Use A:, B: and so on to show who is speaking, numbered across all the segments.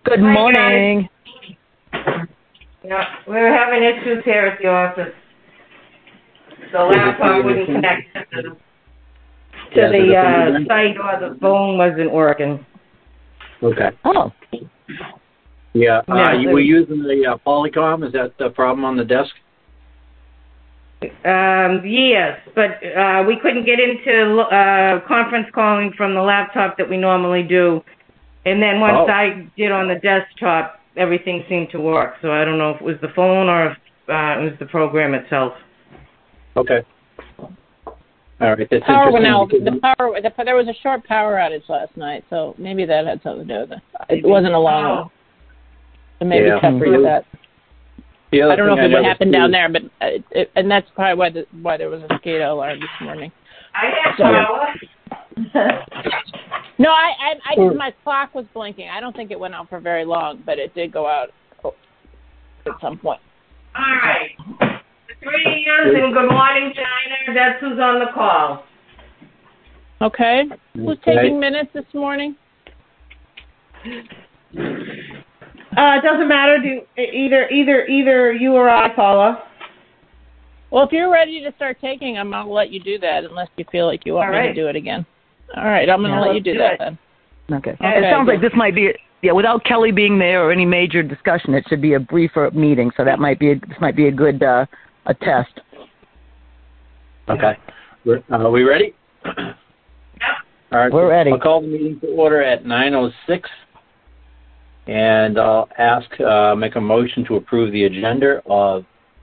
A: Good morning.
B: Yeah, we're having issues here at the office. The laptop wouldn't connect to the site, or the phone wasn't working.
C: Okay.
A: Oh.
C: Yeah. You were using the Polycom. Is that the problem on the desk?
B: Yes, but we couldn't get into conference calling from the laptop that we normally do. And then once I did on the desktop, everything seemed to work. So I don't know if it was the phone or if it was the program itself.
C: Okay. All right. That's
D: power went
C: interesting.
D: out. There was a short power outage last night, so maybe that had something to do with it. It wasn't a long one. So maybe separate that. I don't know if it happened down there, but and that's probably why there was a SCADA alarm this morning.
B: I had power.
D: No, my clock was blinking. I don't think it went out for very long, but it did go out at some point.
B: All right. 3 years and good morning, China. That's who's on the call.
D: Okay. Who's taking minutes this morning?
B: It doesn't matter. Either you or I, Paula.
D: Well, if you're ready to start taking them, I'll let you do that unless you feel like you want me to do it again. All right, I'm going to let you do that then.
A: Okay. It sounds like this might be, without Kelly being there or any major discussion, it should be a briefer meeting. So this might be a good a test.
C: Okay. Are we ready?
B: Yep.
C: All right.
A: We're ready.
C: I'll call the meeting to order at 9:06, and I'll make a motion to approve the agenda of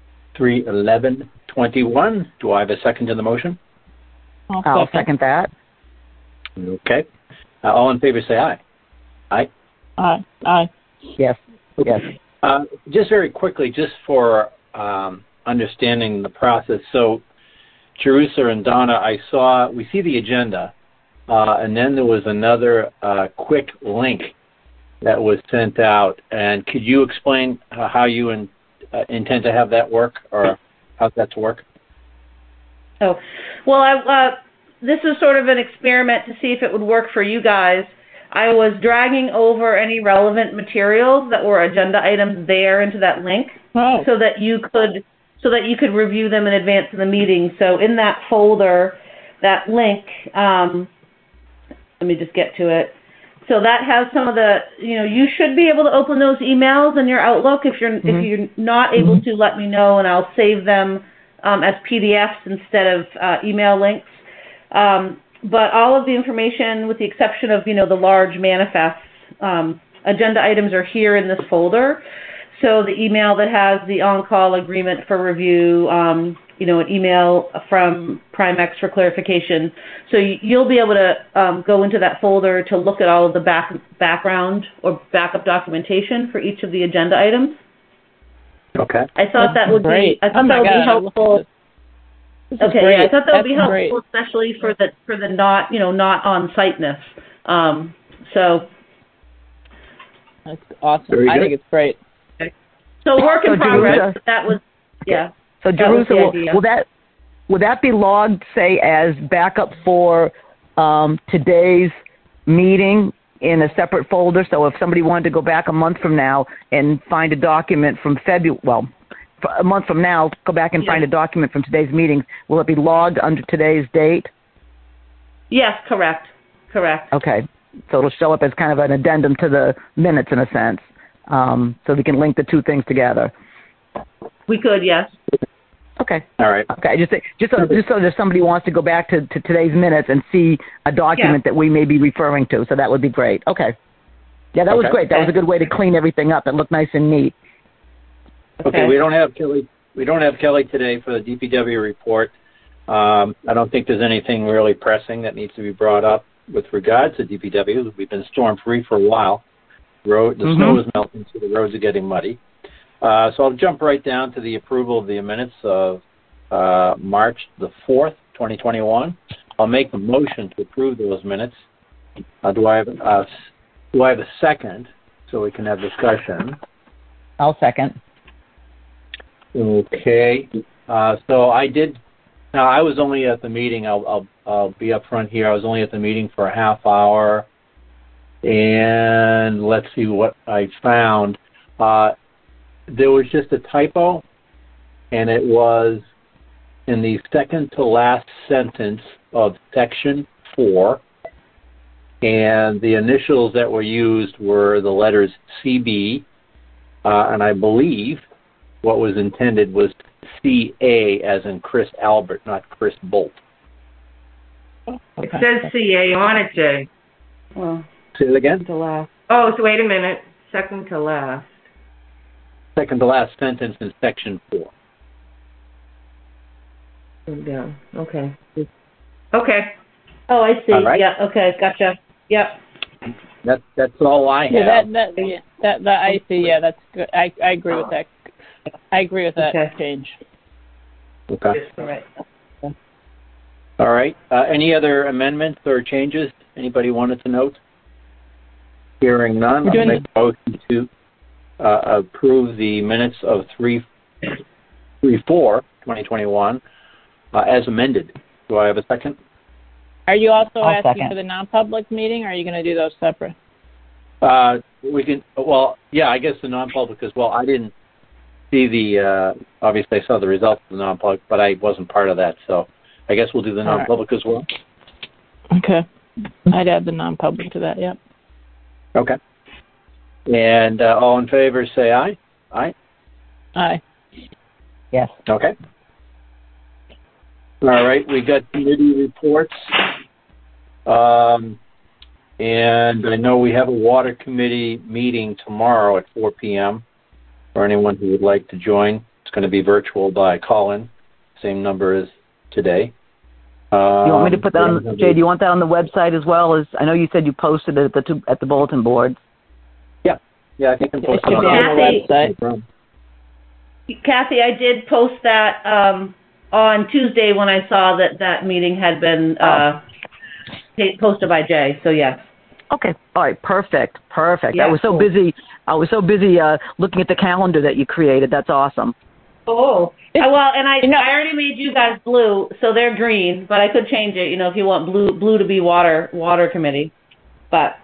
C: 3/11/21. Do I have a second to the motion?
A: I'll second that.
C: Okay. All in favor say aye. Aye?
D: Aye. Aye.
A: Yes. Yes.
C: Just very quickly, just for understanding the process. So, Jerusha and Donna, we see the agenda, and then there was another quick link that was sent out. And could you explain how you intend to have that work, or how's that to work?
B: Oh, well, this is sort of an experiment to see if it would work for you guys. I was dragging over any relevant materials that were agenda items there into that link, so that you could review them in advance of the meeting. So in that folder, that link, let me just get to it. So that has some of the, you should be able to open those emails in your Outlook. If you're not able to, let me know, and I'll save them as PDFs instead of email links. But all of the information, with the exception of, the large manifests, agenda items are here in this folder. So the email that has the on-call agreement for review, an email from Primex for clarification. So you'll be able to go into that folder to look at all of the background or backup documentation for each of the agenda items.
C: Okay.
B: I thought that would be helpful. Okay, I thought that would be helpful, especially for the not on siteness. So
D: that's awesome. I think it's great.
B: So work in progress. That was
A: So Jerusha, will that be logged, say, as backup for today's meeting in a separate folder? So if somebody wanted to go back a month from now and find a document from a month from now, go back and find a document from today's meeting, will it be logged under today's date?
B: Yes, correct.
A: Okay. So it'll show up as kind of an addendum to the minutes in a sense. So we can link the two things together.
B: We could, yes.
A: Okay.
C: All right.
A: Okay. Just so that somebody wants to go back to today's minutes and see a document that we may be referring to. So that would be great. Okay. Yeah, that was great. That was a good way to clean everything up. It looked nice and neat.
C: Okay. We don't have Kelly. We don't have Kelly today for the DPW report. I don't think there's anything really pressing that needs to be brought up with regards to DPW. We've been storm-free for a while. The snow is melting, so the roads are getting muddy. So I'll jump right down to the approval of the minutes of March the 4th, 2021. I'll make the motion to approve those minutes. Do I have a second so we can have discussion?
A: I'll second.
C: Okay. So I did. Now I was only at the meeting. I'll be up front here. I was only at the meeting for a half hour. And let's see what I found. There was just a typo, and it was in the second to last sentence of section 4, and the initials that were used were the letters CB, and I believe what was intended was CA, as in Chris Albert, not Chris Bolt.
E: Okay. It says CA on it, Jay.
B: Well,
C: say it again?
B: To last.
E: Oh, so wait a minute. Second to last.
C: Second to last sentence in section 4.
E: Yeah. Okay. Okay.
B: Oh, I see.
C: All right.
B: Yeah. Okay. Gotcha. Yep.
C: That's all I have.
D: Yeah, I see. Yeah, that's good. I agree with that. I agree with that change.
C: Okay.
B: All right.
C: All right. Any other amendments or changes anybody wanted to note? Hearing none, I'll make a motion to approve the minutes of 3/4/2021 as amended. Do I have a second?
D: Are you also asking for the non-public meeting, or are you going to do those separate?
C: We can. Well, yeah, I guess the non-public as well. I didn't see the. Obviously, I saw the results of the non-public, but I wasn't part of that, so I guess we'll do the non-public as well.
D: Okay, I'd add the non-public to that. Yep.
C: Okay. And all in favor, say aye. Aye.
D: Aye.
A: Yes.
C: Okay. All right, we got committee reports. And I know we have a water committee meeting tomorrow at 4 p.m. for anyone who would like to join. It's going to be virtual by call-in, same number as today.
A: You want me to put that on, Jay, do you want that on the website as well? As I know you said you posted it at the bulletin board.
C: Yeah, I think I'm posting
D: it on the website.
B: Kathy, I did post that on Tuesday when I saw that meeting had been posted by Jay. So yes.
A: Okay. All right. Perfect.
B: Yeah,
A: I was so busy. Looking at the calendar that you created. That's awesome.
B: Oh. Well, and I already made you guys blue, so they're green. But I could change it. If you want blue to be water committee. But.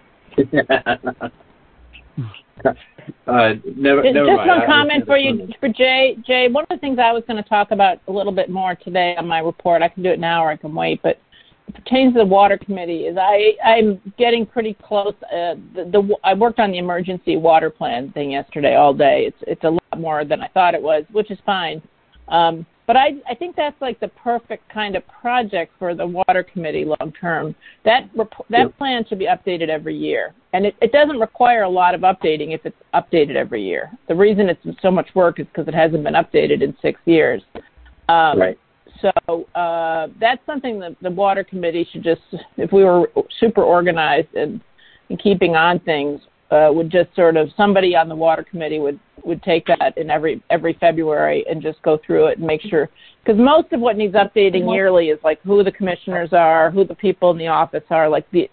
C: Never
D: just
C: mind.
D: one comment for Jay. Jay, one of the things I was going to talk about a little bit more today on my report, I can do it now or I can wait, but it pertains to the water committee, is I'm getting pretty close. I worked on the emergency water plan thing yesterday all day. It's a lot more than I thought it was, which is fine. But I think that's like the perfect kind of project for the water committee long term. That plan should be updated every year. And it doesn't require a lot of updating if it's updated every year. The reason it's so much work is because it hasn't been updated in 6 years.
C: Right.
D: So that's something that the water committee should just, if we were super organized and keeping on things, would just sort of, somebody on the water committee would take that in every February and just go through it and make sure, because most of what needs updating yearly is like who the commissioners are, who the people in the office are, like the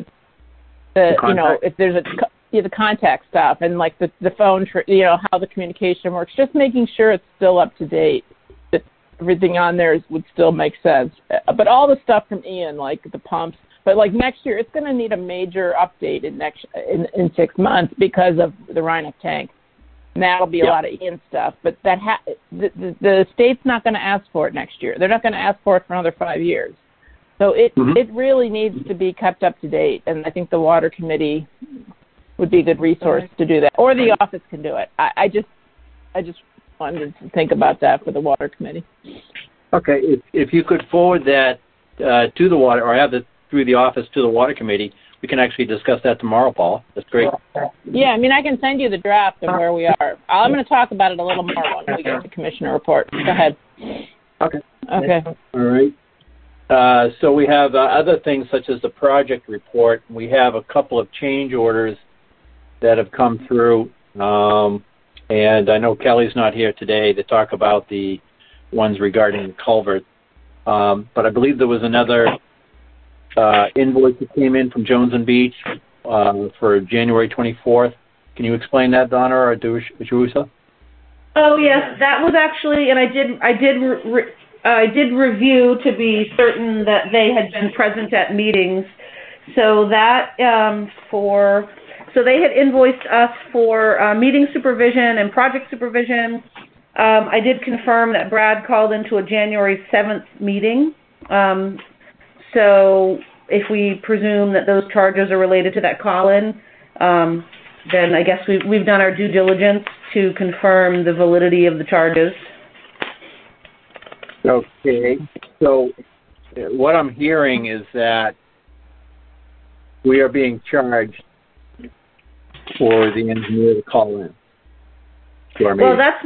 D: if there's the contact stuff and like the phone, how the communication works, just making sure it's still up to date, that everything on there would still make sense. But all the stuff from Ian, like the pumps, but like next year, it's going to need a major update in 6 months because of the Rhinebeck tank. And that'll be a lot of Ian stuff. But the state's not going to ask for it next year. They're not going to ask for it for another 5 years. So it really needs to be kept up to date. And I think the water committee would be a good resource to do that, or the office can do it. I just wanted to think about that for the water committee.
C: Okay, if you could forward that to the water, or have it through the office to the water committee, we can actually discuss that tomorrow, Paul. That's great.
D: Yeah, I mean, I can send you the draft of where we are. I'm going to talk about it a little more when we get the commissioner report. Go ahead.
C: Okay.
D: All
C: right. So we have other things such as the project report. We have a couple of change orders that have come through, and I know Kelly's not here today to talk about the ones regarding the culvert, but I believe there was another invoice that came in from Jones and Beach for January 24th. Can you explain that, Donna or Jerusha?
B: Oh yes, that was actually, and I did review to be certain that they had been present at meetings So that so they had invoiced us for meeting supervision and project supervision. I did confirm that Brad called into a January 7th meeting. So if we presume that those charges are related to that call-in, then I guess we've done our due diligence to confirm the validity of the charges.
C: Okay. So what I'm hearing is that we are being charged for the engineer to call in to our meeting.
B: Well, that's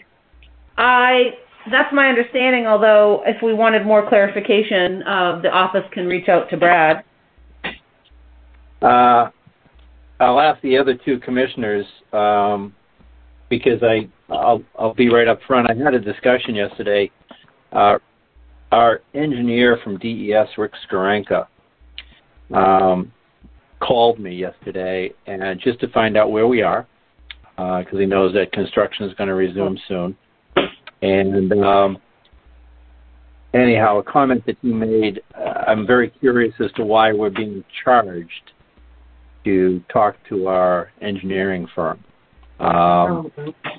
B: my understanding, although if we wanted more clarification, the office can reach out to Brad.
C: I'll ask the other two commissioners because I'll be right up front. I had a discussion yesterday. Our engineer from DES, Rick Skarenka, called me yesterday and just to find out where we are because he knows that construction is going to resume soon. And anyhow, a comment that he made, I'm very curious as to why we're being charged to talk to our engineering firm. And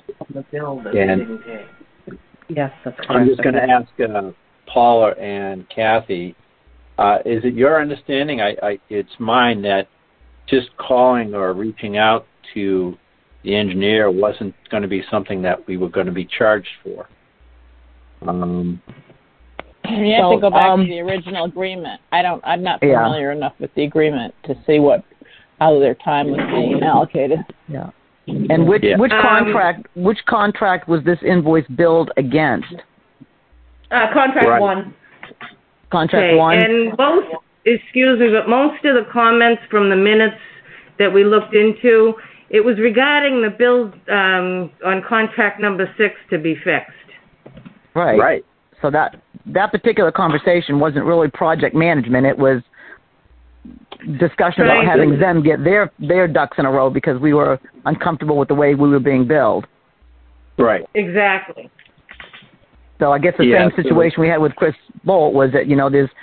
B: yes, that's correct.
C: I'm just going to ask Paula and Kathy, is it your understanding, it's mine, that just calling or reaching out to the engineer wasn't going to be something that we were going to be charged for?
D: You have to go back to the original agreement. I'm not familiar enough with the agreement to see how their time was being allocated.
A: Yeah. And which contract was this invoice billed against?
B: Contract 1.
A: Contract 1.
E: And most of the comments from the minutes that we looked into, it was regarding the bills on contract number 6 to be fixed.
A: Right. So that particular conversation wasn't really project management. It was discussion about having them get their ducks in a row because we were uncomfortable with the way we were being billed. Right.
E: Exactly.
A: So I guess the same situation we had with Chris Bolt was that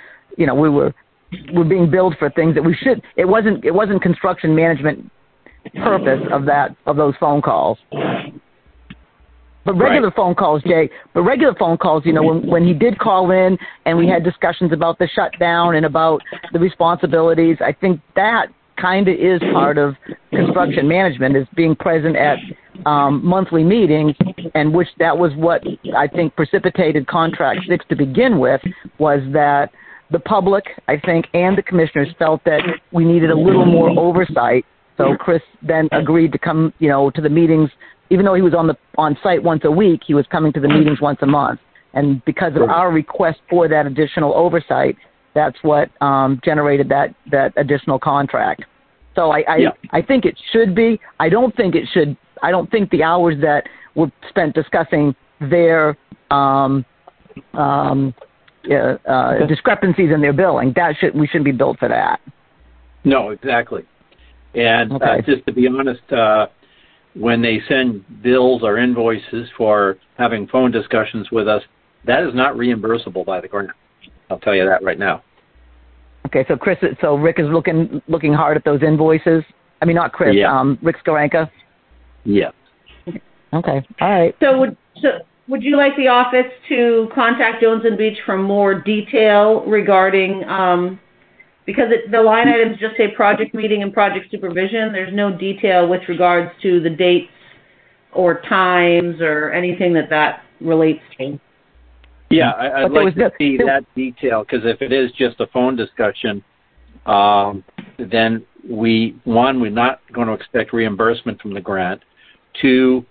A: we're being billed for things that we should. It wasn't construction management purpose of those phone calls. But regular phone calls, Jay. But regular phone calls, when he did call in and we had discussions about the shutdown and about the responsibilities, I think that kind of is part of construction management, is being present at monthly meetings, and which that was what I think precipitated Contract 6 to begin with, was that the public, I think, and the commissioners felt that we needed a little more oversight. So Chris then agreed to come, to the meetings. Even though he was on site once a week, he was coming to the meetings once a month. And because of our request for that additional oversight, that's what generated that additional contract. So I think it should be. I don't think the hours that were spent discussing their discrepancies in their billing, we shouldn't be billed for that.
C: No, exactly. And just to be honest, when they send bills or invoices for having phone discussions with us, that is not reimbursable by the grant. I'll tell you that right now.
A: Okay, so Rick is looking hard at those invoices. I mean, not Chris. Rick Skarenka.
C: Yeah.
A: Okay. All right.
B: So would you like the office to contact Jones and Beach for more detail regarding? Because the line items just say project meeting and project supervision. There's no detail with regards to the dates or times or anything that relates to.
C: Yeah, I'd like to see that detail, because if it is just a phone discussion, then we're not going to expect reimbursement from the grant. 2,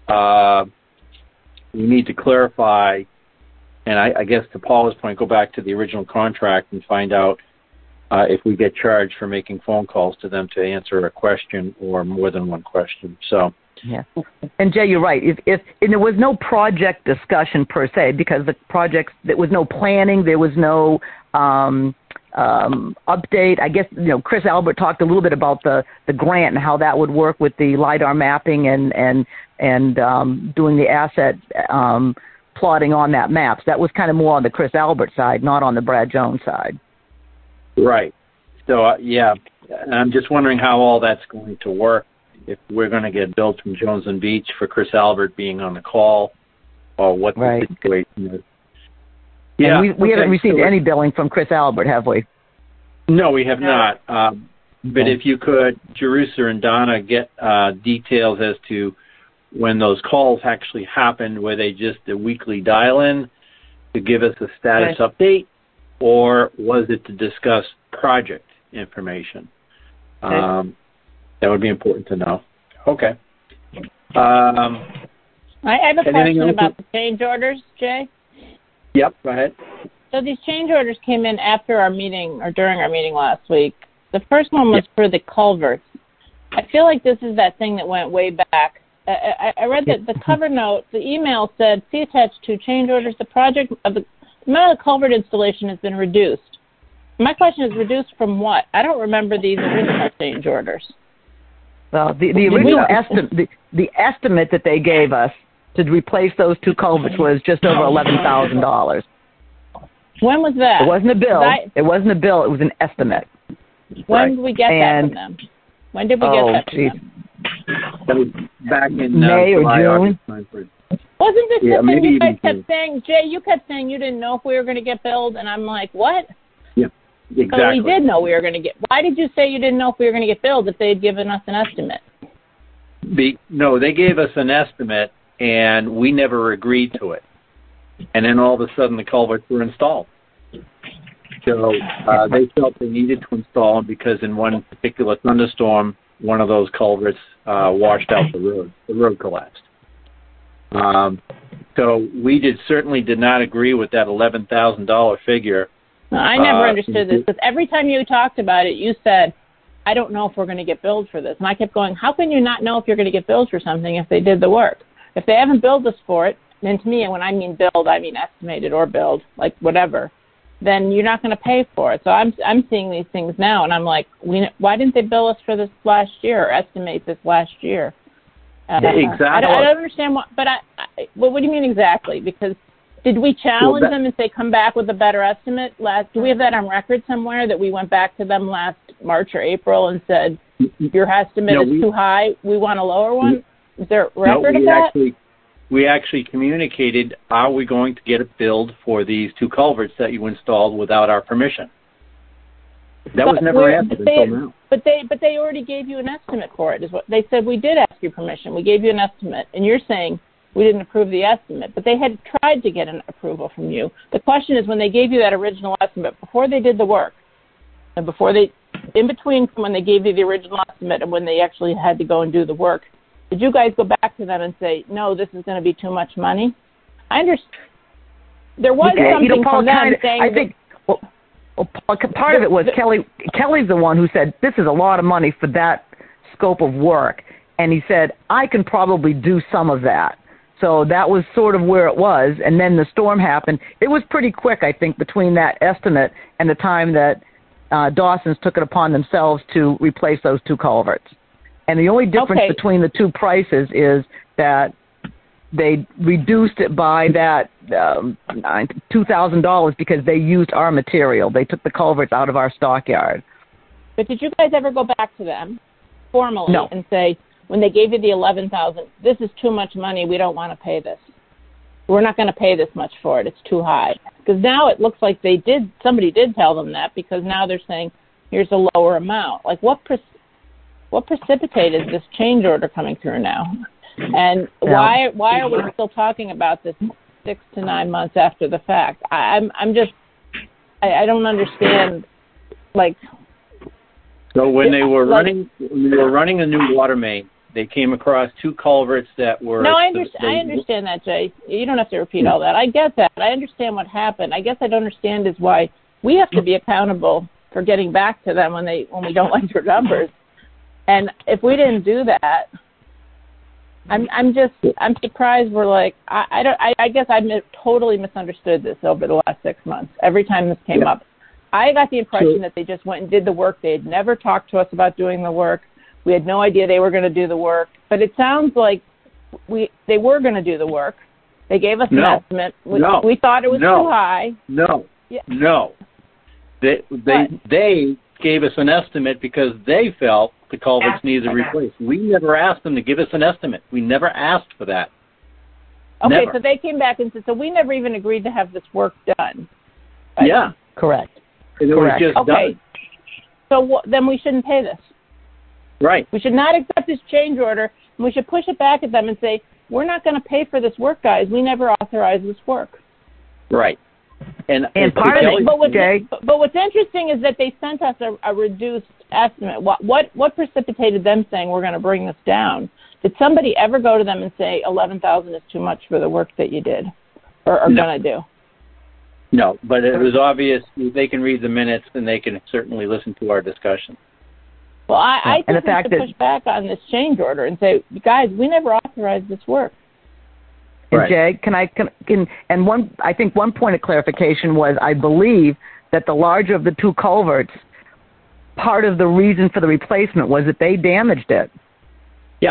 C: we need to clarify, and I guess to Paula's point, go back to the original contract and find out if we get charged for making phone calls to them to answer a question or more than one question. So,
A: yeah. And Jay, you're right. If there was no project discussion per se, because the projects, there was no planning, there was no update. I guess Chris Albert talked a little bit about the grant and how that would work with the LiDAR mapping and doing the asset plotting on that map. So that was kind of more on the Chris Albert side, not on the Brad Jones side.
C: Right. So, yeah, and I'm just wondering how all that's going to work, if we're going to get billed from Jones and Beach for Chris Albert being on the call, or what the situation is. Yeah,
A: and we haven't received any billing from Chris Albert, have we?
C: No, we have not. But if you could, Jerusha and Donna, get details as to when those calls actually happened, were they just a weekly dial-in to give us a status update, or was it to discuss project information? That would be important to know. Okay.
D: I have a question about the change orders, Jay.
C: Yep, go ahead.
D: So these change orders came in after our meeting or during our meeting last week. The first one was for the culverts. I feel like this is that thing that went way back. I read that the cover note, the email said, see attached to change orders, the project of the amount of the culvert installation has been reduced. My question is, reduced from what? I don't remember these original change orders.
A: Well, the original the estimate that they gave us to replace those two culverts was just over $11,000.
D: When was that?
A: It wasn't a bill. It wasn't a bill. It was an estimate.
D: When did we get that from them? When did we get that from them?
C: That was back in
A: May or June.
D: Wasn't this something you guys kept saying? Jay, you kept saying you didn't know if we were going to get billed, and I'm like, what?
C: Yeah, exactly.
D: So we did know we were going to get. Why did you say you didn't know if we were going to get billed if they had given us an estimate?
C: No, they gave us an estimate, and we never agreed to it. And then all of a sudden the culverts were installed. So they felt they needed to install them because in one particular thunderstorm, one of those culverts washed out the road. The road collapsed. So we certainly did not agree with that $11,000 figure.
D: I never understood this, because every time you talked about it, you said, I don't know if we're going to get billed for this. And I kept going, how can you not know if you're going to get billed for something if they did the work? If they haven't billed us for it, then to me, when I mean billed, I mean estimated or billed, like whatever, then you're not going to pay for it. So I'm seeing these things now, and I'm like, why didn't they bill us for this last year or estimate this last year?
C: Exactly.
D: I don't understand what, but what do you mean exactly? Because did we challenge them and say, come back with a better estimate? Do we have that on record somewhere that we went back to them last March or April and said, your estimate is too high, we want a lower one? Is there a record of that?
C: We actually communicated, are we going to get a billed for these two culverts that you installed without our permission? That was never answered until now.
D: But they already gave you an estimate for it. Is what they said. We did ask you permission. We gave you an estimate, and you're saying we didn't approve the estimate. But they had tried to get an approval from you. The question is, when they gave you that original estimate, before they did the work, and in between when they gave you the original estimate and when they actually had to go and do the work, did you guys go back to them and say, no, this is going to be too much money? I understand. There was something from them saying... I think...
A: Well, part of it was Kelly's the one who said, this is a lot of money for that scope of work. And he said, I can probably do some of that. So that was sort of where it was. And then the storm happened. It was pretty quick, I think, between that estimate and the time that Dawson's took it upon themselves to replace those two culverts. And the only difference between the two prices is that they reduced it by that $2,000 because they used our material. They took the culverts out of our stockyard.
D: But did you guys ever go back to them formally
A: No.
D: and say, when they gave you the $11,000, this is too much money, we don't want to pay this? We're not going to pay this much for it, it's too high. Because now it looks like somebody did tell them that, because now they're saying, here's a lower amount. Like, what precipitated this change order coming through now? And why are we still talking about this 6 to 9 months after the fact? I don't understand. Like,
C: so when they were running a new water main, they came across two culverts that were.
D: No, I understand that, Jay. You don't have to repeat all that. I get that. I understand what happened. I guess I don't understand is why we have to be accountable for getting back to them when we don't like their numbers. And if we didn't do that. I'm surprised. We're like, I guess I totally misunderstood this over the last 6 months. Every time this came up, I got the impression that they just went and did the work. They had never talked to us about doing the work. We had no idea they were going to do the work. But it sounds like they were going to do the work. They gave us an estimate. We thought it was too high.
C: No. They gave us an estimate because they felt the culverts needed replaced. We never asked them to give us an estimate. We never asked for that.
D: Okay,
C: never.
D: So they came back and said, so we never even agreed to have this work done.
C: Right? Yeah.
A: Correct.
C: And it was just done.
D: So then we shouldn't pay this.
C: Right.
D: We should not accept this change order, and we should push it back at them and say, we're not going to pay for this work, guys. We never authorized this work.
C: Right. And
A: part of it,
D: but what's interesting is that they sent us a reduced estimate. What precipitated them saying we're going to bring this down? Did somebody ever go to them and say $11,000 is too much for the work that you did or are going to do?
C: No, but it was obvious. They can read the minutes and they can certainly listen to our discussion.
D: Well, I think we should push back on this change order and say, guys, we never authorized this work.
A: And Jay, I think one point of clarification was I believe that the larger of the two culverts, part of the reason for the replacement was that they damaged it.
C: Yeah.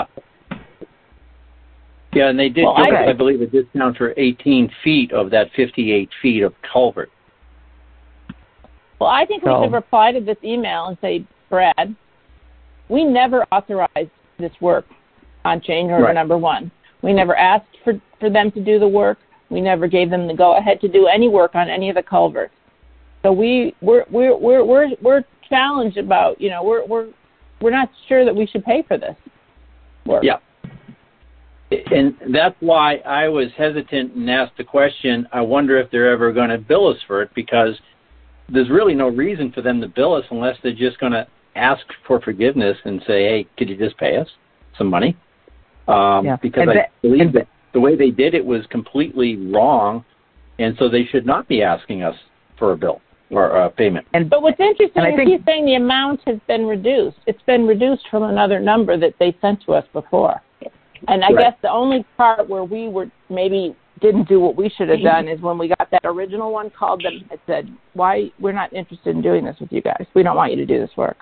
C: Yeah, and they did, I believe, a discount for 18 feet of that 58 feet of culvert.
D: Well, I think we should reply to this email and say, Brad, we never authorized this work on change order number 1. We never asked for them to do the work. We never gave them the go-ahead to do any work on any of the culverts. So we're challenged about, we're not sure that we should pay for this work.
C: Yeah. And that's why I was hesitant and asked the question, I wonder if they're ever going to bill us for it, because there's really no reason for them to bill us unless they're just going to ask for forgiveness and say, hey, could you just pay us some money? Because I believe that the way they did it was completely wrong, and so they should not be asking us for a bill or a payment.
D: But what's interesting is he's saying the amount has been reduced. It's been reduced from another number that they sent to us before. And I guess the only part where we were maybe didn't do what we should have done is when we got that original one, called them and said, why, we're not interested in doing this with you guys. We don't want you to do this work.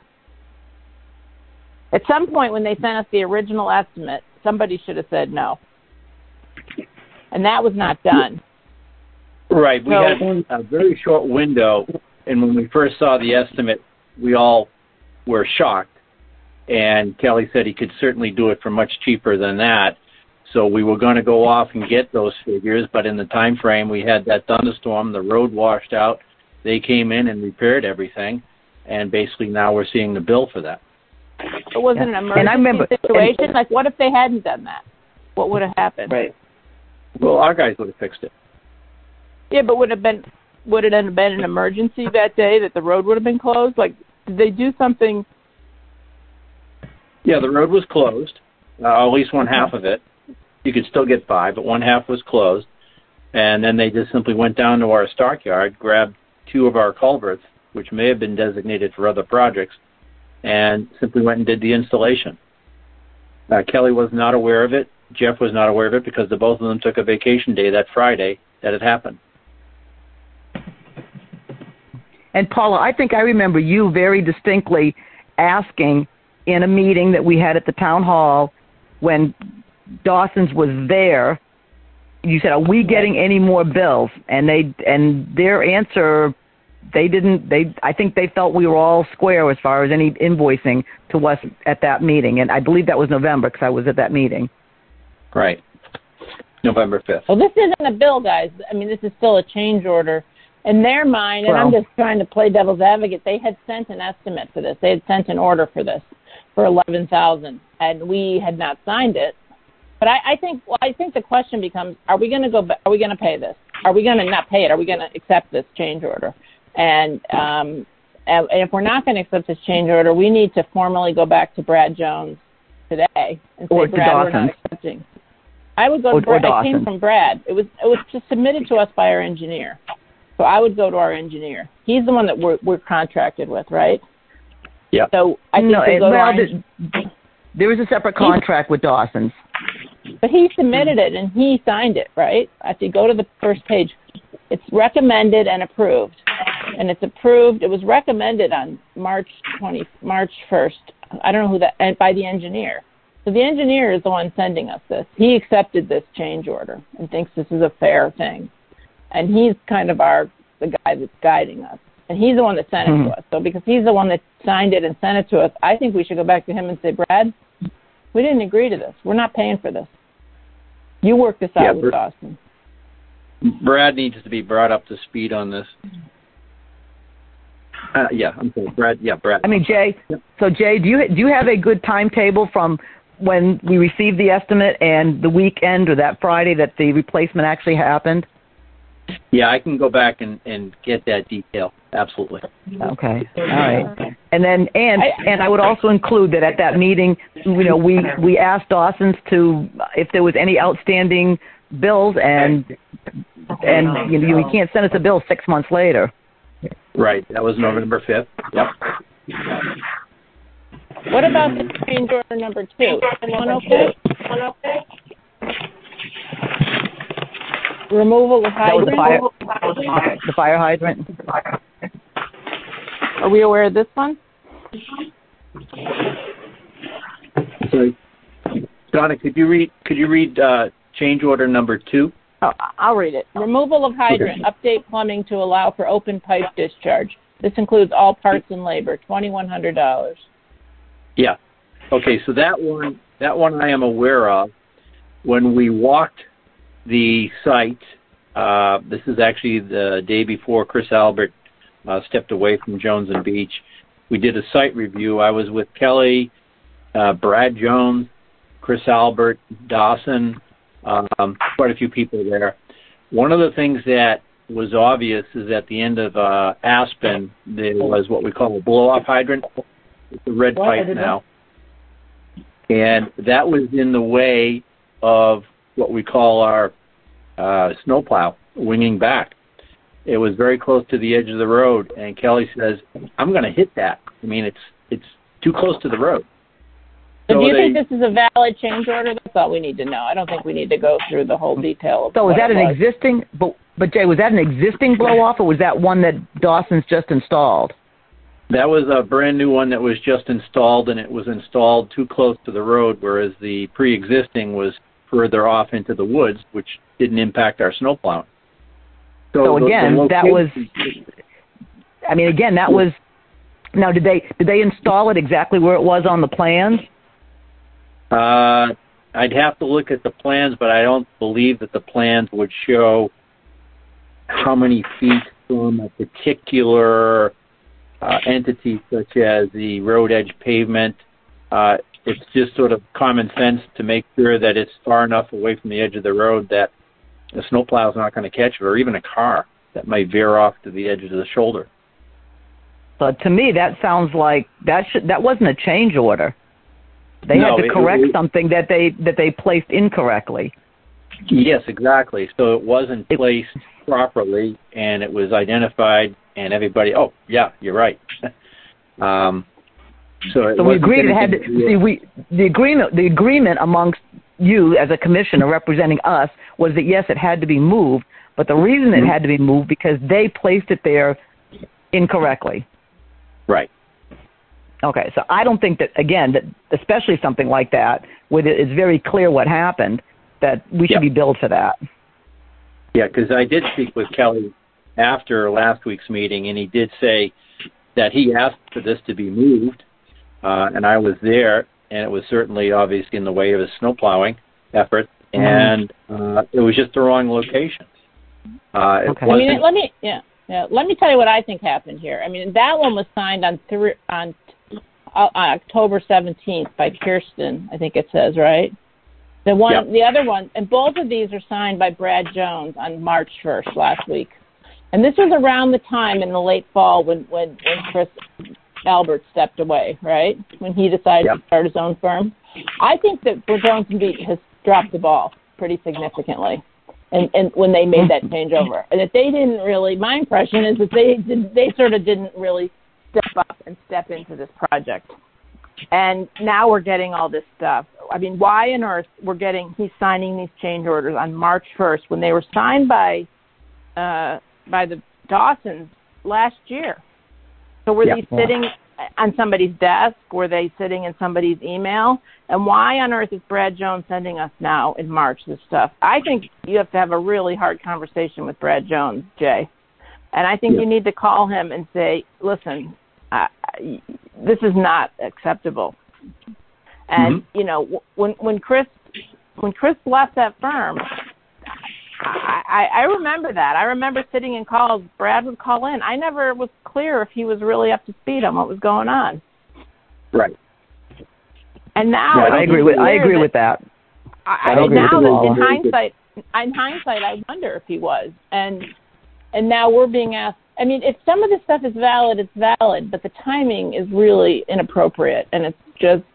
D: At some point when they sent us the original estimate, somebody should have said no. And that was not done.
C: Right. We had a very short window, and when we first saw the estimate, we all were shocked. And Kelly said he could certainly do it for much cheaper than that. So we were going to go off and get those figures, but in the time frame, we had that thunderstorm, the road washed out. They came in and repaired everything, and basically now we're seeing the bill for that.
D: It wasn't an emergency situation. Like, what if they hadn't done that? What would have happened?
C: Right. Well, our guys would have fixed it.
D: Yeah, but would it have been an emergency that day that the road would have been closed? Like, did they do something?
C: Yeah, the road was closed, at least one half of it. You could still get by, but one half was closed. And then they just simply went down to our stockyard, grabbed 2 of our culverts, which may have been designated for other projects, and simply went and did the installation. Kelly was not aware of it. Jeff was not aware of it because the both of them took a vacation day that Friday that it happened.
A: And Paula, I think I remember you very distinctly asking in a meeting that we had at the town hall when Dawson's was there, you said, are we getting any more bills? And their answer, I think they felt we were all square as far as any invoicing to us at that meeting. And I believe that was November because I was at that meeting.
C: Right. November 5th.
D: Well, this isn't a bill, guys. I mean, this is still a change order. In their mind, and I'm just trying to play devil's advocate, they had sent an estimate for this. They had sent an order for this for $11,000, and we had not signed it. But I think the question becomes: are we going to Are we going to pay this? Are we going to not pay it? Are we going to accept this change order? And if we're not going to accept this change order, we need to formally go back to Brad Jones today and say, Brad, we're not accepting. I would go to Brad. It came from Brad. It was just submitted to us by our engineer. So I would go to our engineer. He's the one that we're contracted with, right?
C: Yeah.
D: So I think
A: there was a separate contract with Dawson's.
D: But he submitted it and he signed it, right? If you go to the first page, it's recommended and approved. And it's approved. It was recommended on March 1st. I don't know who that, and by the engineer. So the engineer is the one sending us this. He accepted this change order and thinks this is a fair thing. And he's kind of the guy that's guiding us. And he's the one that sent it to us. So because he's the one that signed it and sent it to us, I think we should go back to him and say, Brad, we didn't agree to this. We're not paying for this. You work this out with Dawson.
C: Brad needs to be brought up to speed on this. I'm sorry, Brad. Yeah, Brad.
A: I mean, Jay. Yep. So, Jay, do you have a good timetable from when we received the estimate and the weekend or that Friday that the replacement actually happened?
C: Yeah, I can go back and get that detail. Absolutely.
A: Okay. All right. And then I would also include that at that meeting, we asked Dawson's if there was any outstanding bills, and you can't send us a bill 6 months later.
C: Right. That was November 5th. Yep.
D: What about the change order number 2? Is one okay? Removal of hydrant?
A: The fire hydrant.
D: Are we aware of this one?
C: Sorry. Donna, could you read change order number 2?
D: Oh, I'll read it. Removal of hydrant. Okay. Update plumbing to allow for open pipe discharge. This includes all parts and labor. $2,100.
C: Yeah. Okay. So that one I am aware of. When we walked the site, this is actually the day before Chris Albert stepped away from Jones and Beach. We did a site review. I was with Kelly, Brad Jones, Chris Albert, Dawson, quite a few people there. One of the things that was obvious is at the end of Aspen, there was what we call a blow-off hydrant. It's a red pipe now. And that was in the way of what we call our snowplow winging back. It was very close to the edge of the road, and Kelly says, I'm going to hit that. I mean, it's too close to the road.
D: So do you think this is a valid change order? That's all we need to know. I don't think we need to go through the whole detail of
A: So was that an existing, but Jay, was that an existing blow-off, or was that one that Dawson's just installed?
C: That was a brand new one that was just installed, and it was installed too close to the road, whereas the pre-existing was further off into the woods, which didn't impact our snowplowing.
A: So again, that was, now did they install it exactly where it was on the plans?
C: I'd have to look at the plans, but I don't believe that the plans would show how many feet from a particular entity, such as the road edge pavement. It's just sort of common sense to make sure that it's far enough away from the edge of the road that a snowplow is not going to catch it, or even a car that might veer off to the edge of the shoulder.
A: But to me, that sounds like that wasn't a change order. They had to correct something that they placed incorrectly.
C: Yes, exactly. So it wasn't placed properly, and it was identified, and everybody, oh, yeah, you're right. So
A: we agreed it had to see the agreement amongst you as a commissioner representing us was that yes, it had to be moved, but the reason it had to be moved because they placed it there incorrectly.
C: Right.
A: Okay, so I don't think that, again, that especially something like that, where it's very clear what happened, that we should be billed for that.
C: Yeah, because I did speak with Kelly after last week's meeting, and he did say that he asked for this to be moved, and I was there, and it was certainly obviously in the way of his snowplowing effort, and it was just the wrong location.
D: Okay. Let me tell you what I think happened here. I mean, that one was signed on October 17th by Kirsten, I think it says, right? The other one, and both of these are signed by Brad Jones on March 1st last week. And this was around the time in the late fall when Chris Albert stepped away, right? When he decided to start his own firm. I think that Jones and Beach has dropped the ball pretty significantly. And when they made that changeover, and that they didn't really. My impression is that they sort of didn't really step up and step into this project. And now we're getting all this stuff. I mean, why on earth he's signing these change orders on March 1st when they were signed by the Dawsons last year? So were these sitting on somebody's desk? Were they sitting in somebody's email? And why on earth is Brad Jones sending us now in March this stuff? I think you have to have a really hard conversation with Brad Jones, Jay. And I think you need to call him and say, listen, this is not acceptable. And, when Chris left that firm, I remember that. I remember sitting in calls. Brad would call in. I never was clear if he was really up to speed on what was going on.
C: Right.
D: And now
A: I agree with that.
D: In hindsight, I wonder if he was. And now we're being asked. I mean, if some of this stuff is valid, it's valid, but the timing is really inappropriate, and it's just,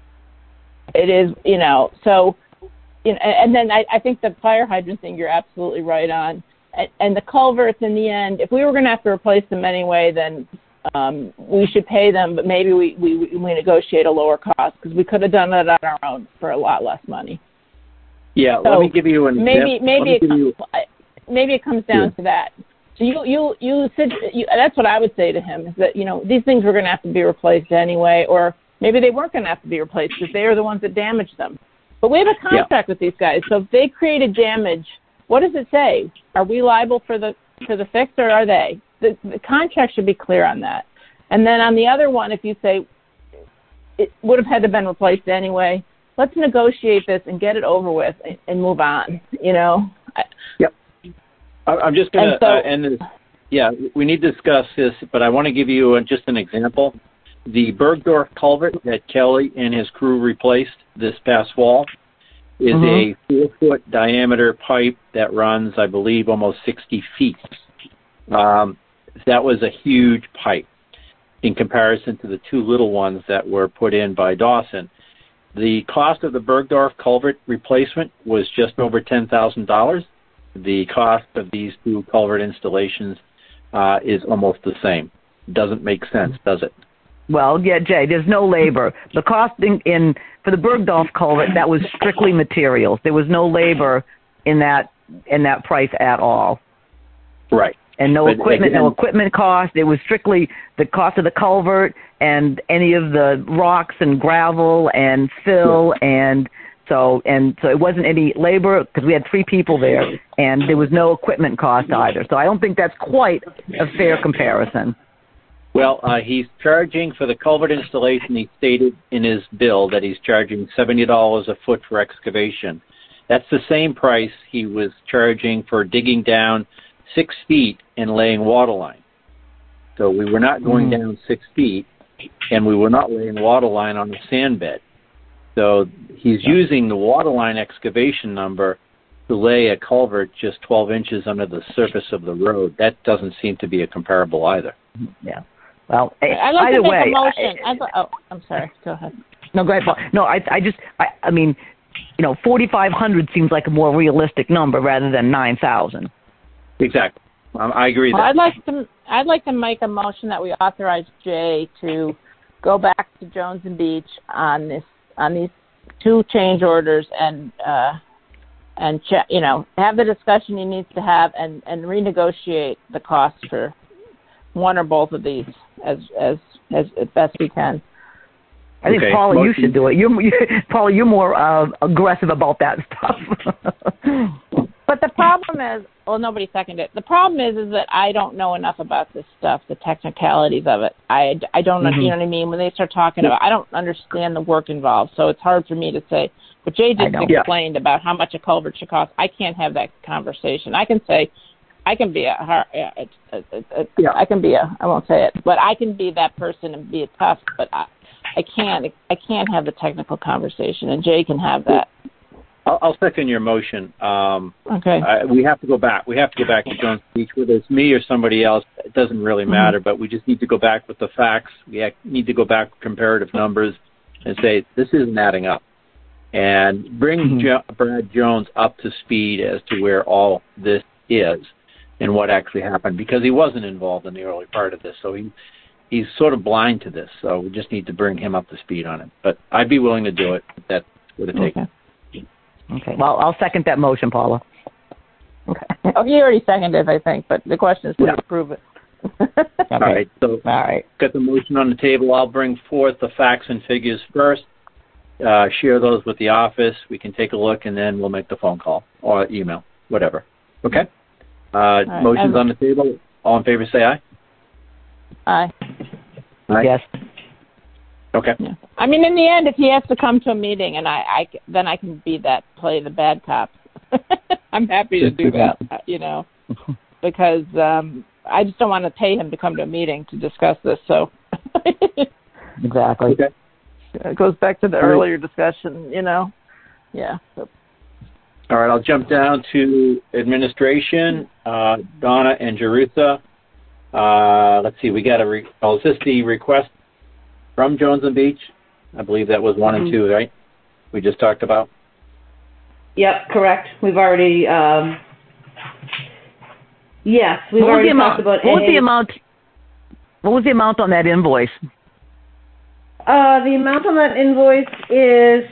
D: it is, so, and then I think the fire hydrant thing you're absolutely right on. And the culverts in the end, if we were going to have to replace them anyway, then we should pay them, but maybe we negotiate a lower cost, because we could have done that on our own for a lot less money.
C: Yeah, so let me give you an example.
D: Maybe it comes down to that. So you said that's what I would say to him, is that these things were going to have to be replaced anyway, or maybe they weren't going to have to be replaced because they are the ones that damaged them. But we have a contract with these guys, so if they created damage, what does it say? Are we liable for the fix, or are they? The contract should be clear on that. And then on the other one, if you say it would have had to been replaced anyway, let's negotiate this and get it over with and move on.
C: Yep. I'm just going to end this. Yeah, we need to discuss this, but I want to give you just an example. The Bergdorf culvert that Kelly and his crew replaced this past fall is a 4-foot diameter pipe that runs, I believe, almost 60 feet. That was a huge pipe in comparison to the two little ones that were put in by Dawson. The cost of the Bergdorf culvert replacement was just over $10,000. The cost of these two culvert installations is almost the same. Doesn't make sense, does it?
A: Well, yeah, Jay, there's no labor. The cost for the Bergdorf culvert, that was strictly materials. There was no labor in that price at all.
C: Right.
A: And no equipment cost. It was strictly the cost of the culvert and any of the rocks and gravel and fill and so it wasn't any labor, because we had 3 people there, and there was no equipment cost either. So I don't think that's quite a fair comparison.
C: Well, he's charging for the culvert installation. He stated in his bill that he's charging $70 a foot for excavation. That's the same price he was charging for digging down 6 feet and laying water line. So we were not going down 6 feet, and we were not laying water line on the sand bed. So he's using the waterline excavation number to lay a culvert just 12 inches under the surface of the road. That doesn't seem to be a comparable either.
A: Yeah. Well,
D: I'd like
A: either
D: to make
A: way.
D: A motion. I'm sorry. Go ahead.
A: No, go ahead, Paul. No, I mean, 4,500 seems like a more realistic number rather than 9,000.
C: Exactly. I agree.
D: Well, I'd like to make a motion that we authorize Jay to go back to Jones and Beach on these 2 change orders and have the discussion he needs to have and renegotiate the cost for one or both of these as best we can.
A: I think, Paula, you should do it. Paula, you're more aggressive about that stuff.
D: But the problem is, nobody seconded it. The problem is that I don't know enough about this stuff, the technicalities of it. I don't know, you know what I mean? When they start talking about, I don't understand the work involved, so it's hard for me to say. But Jay just explained about how much a culvert should cost. I can't have that conversation. I can say, I won't say it, but I can be that person and be tough, but I can't have the technical conversation, and Jay can have that.
C: I'll second your motion.
D: Okay.
C: We have to go back. We have to go back to Jones Beach, whether it's me or somebody else. It doesn't really matter, but we just need to go back with the facts. We need to go back with comparative numbers and say, this isn't adding up. And bring Brad Jones up to speed as to where all this is and what actually happened, because he wasn't involved in the early part of this. So he's sort of blind to this. So we just need to bring him up to speed on it. But I'd be willing to do it if that's what it takes.
A: Okay. Well, I'll second that motion, Paula.
D: Okay. Oh, you already seconded it, I think, but the question is, will you approve it?
A: Okay.
C: All right. So, got the motion on the table. I'll bring forth the facts and figures first. Share those with the office. We can take a look, and then we'll make the phone call or email, whatever. Okay. Motion's on the table. All in favor, say aye.
D: Aye.
C: Aye.
A: Yes.
C: Okay.
D: Yeah. I mean, in the end, if he has to come to a meeting, and then I can play the bad cop. I'm happy to do that, because I just don't want to pay him to come to a meeting to discuss this. So
A: exactly.
C: Okay.
D: It goes back to the earlier discussion, Yeah. So.
C: All right, I'll jump down to administration. Donna and Jerusha. Let's see, we got is this the request from Jones and Beach? I believe that was 1 and 2, right? We just talked about.
B: Yep, correct. We've already, yes, we've already talked about.
A: What was the amount on that invoice?
B: The amount on that invoice is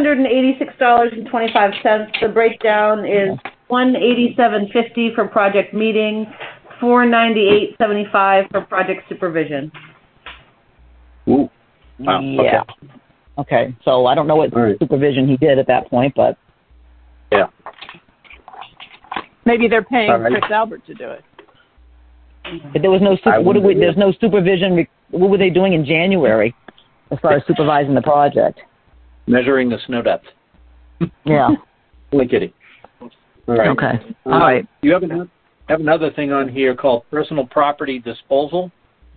B: $686.25. The breakdown is $187.50 for project meeting, $498.75 for project supervision.
C: Ooh. Wow.
A: Yeah. Okay. So I don't know what supervision he did at that point, but
C: yeah.
D: Maybe they're paying Chris Albert to do it.
A: But there was no there's no supervision. What were they doing in January as far as supervising the project?
C: Measuring the snow depth.
A: Yeah.
C: Only kidding. All right.
A: Okay. All right.
C: You have another thing on here called personal property disposal.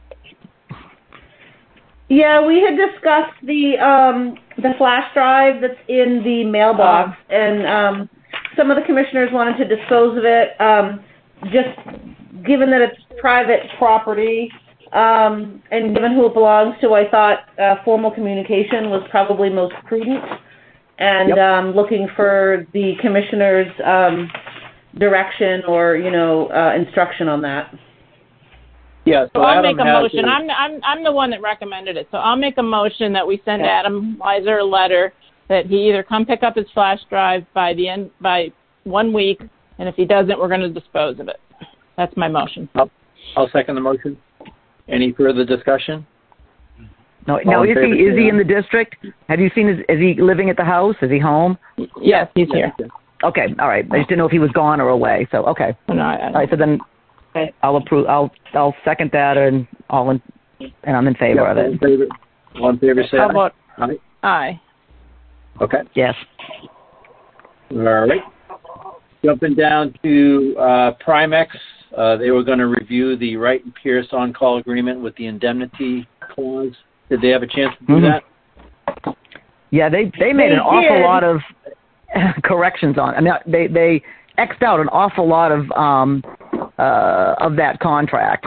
B: Yeah, we had discussed the flash drive that's in the mailbox, and some of the commissioners wanted to dispose of it. Just given that it's private property, and given who it belongs to, I thought formal communication was probably most prudent, and looking for the commissioners' direction or instruction on that.
C: Yeah,
D: so I'll make a motion. I'm the one that recommended it, so I'll make a motion that we send Adam Weiser a letter that he either come pick up his flash drive by 1 week, and if he doesn't, we're going to dispose of it. That's my motion.
C: I'll second the motion. Any further discussion?
A: No. Now, is he in the district? Have you seen? Is he living at the house? Is he home?
D: Yes, he's here.
A: Okay, all right. I just didn't know if he was gone or away. So okay.
D: No,
A: all right. So then. Okay. I'll approve. I'll second that, and I'm in favor of it.
C: All in favor, say
D: aye. How about
C: aye?
D: Aye.
C: Okay.
A: Yes.
C: All right. Jumping down to Primex, they were going to review the Wright and Pierce on-call agreement with the indemnity clause. Did they have a chance to do that? Yeah, they made an awful lot of corrections on. I mean, they X'd out an awful lot of that contract.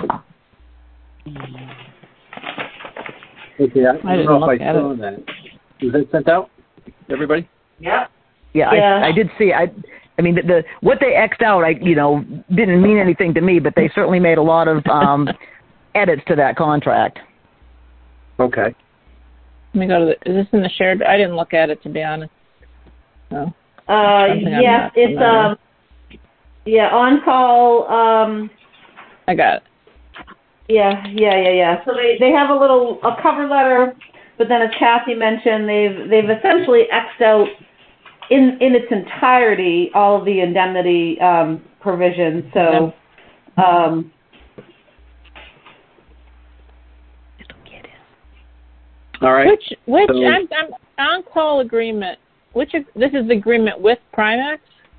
C: Okay, I don't know if I saw that. Was that sent out, everybody?
B: Yeah.
A: Yeah, I did see. I mean, what they X'd out, didn't mean anything to me, but they certainly made a lot of edits to that contract.
C: Okay.
D: Let me go to is this in the shared? I didn't look at it, to be honest. No.
B: Yes, it's on call.
D: I got it.
B: Yeah. So they have a cover letter, but then as Kathy mentioned, they've essentially X'd out in its entirety all of the indemnity provisions. So.
C: All right.
D: Which I'm on-call agreement. This is the agreement with Primex?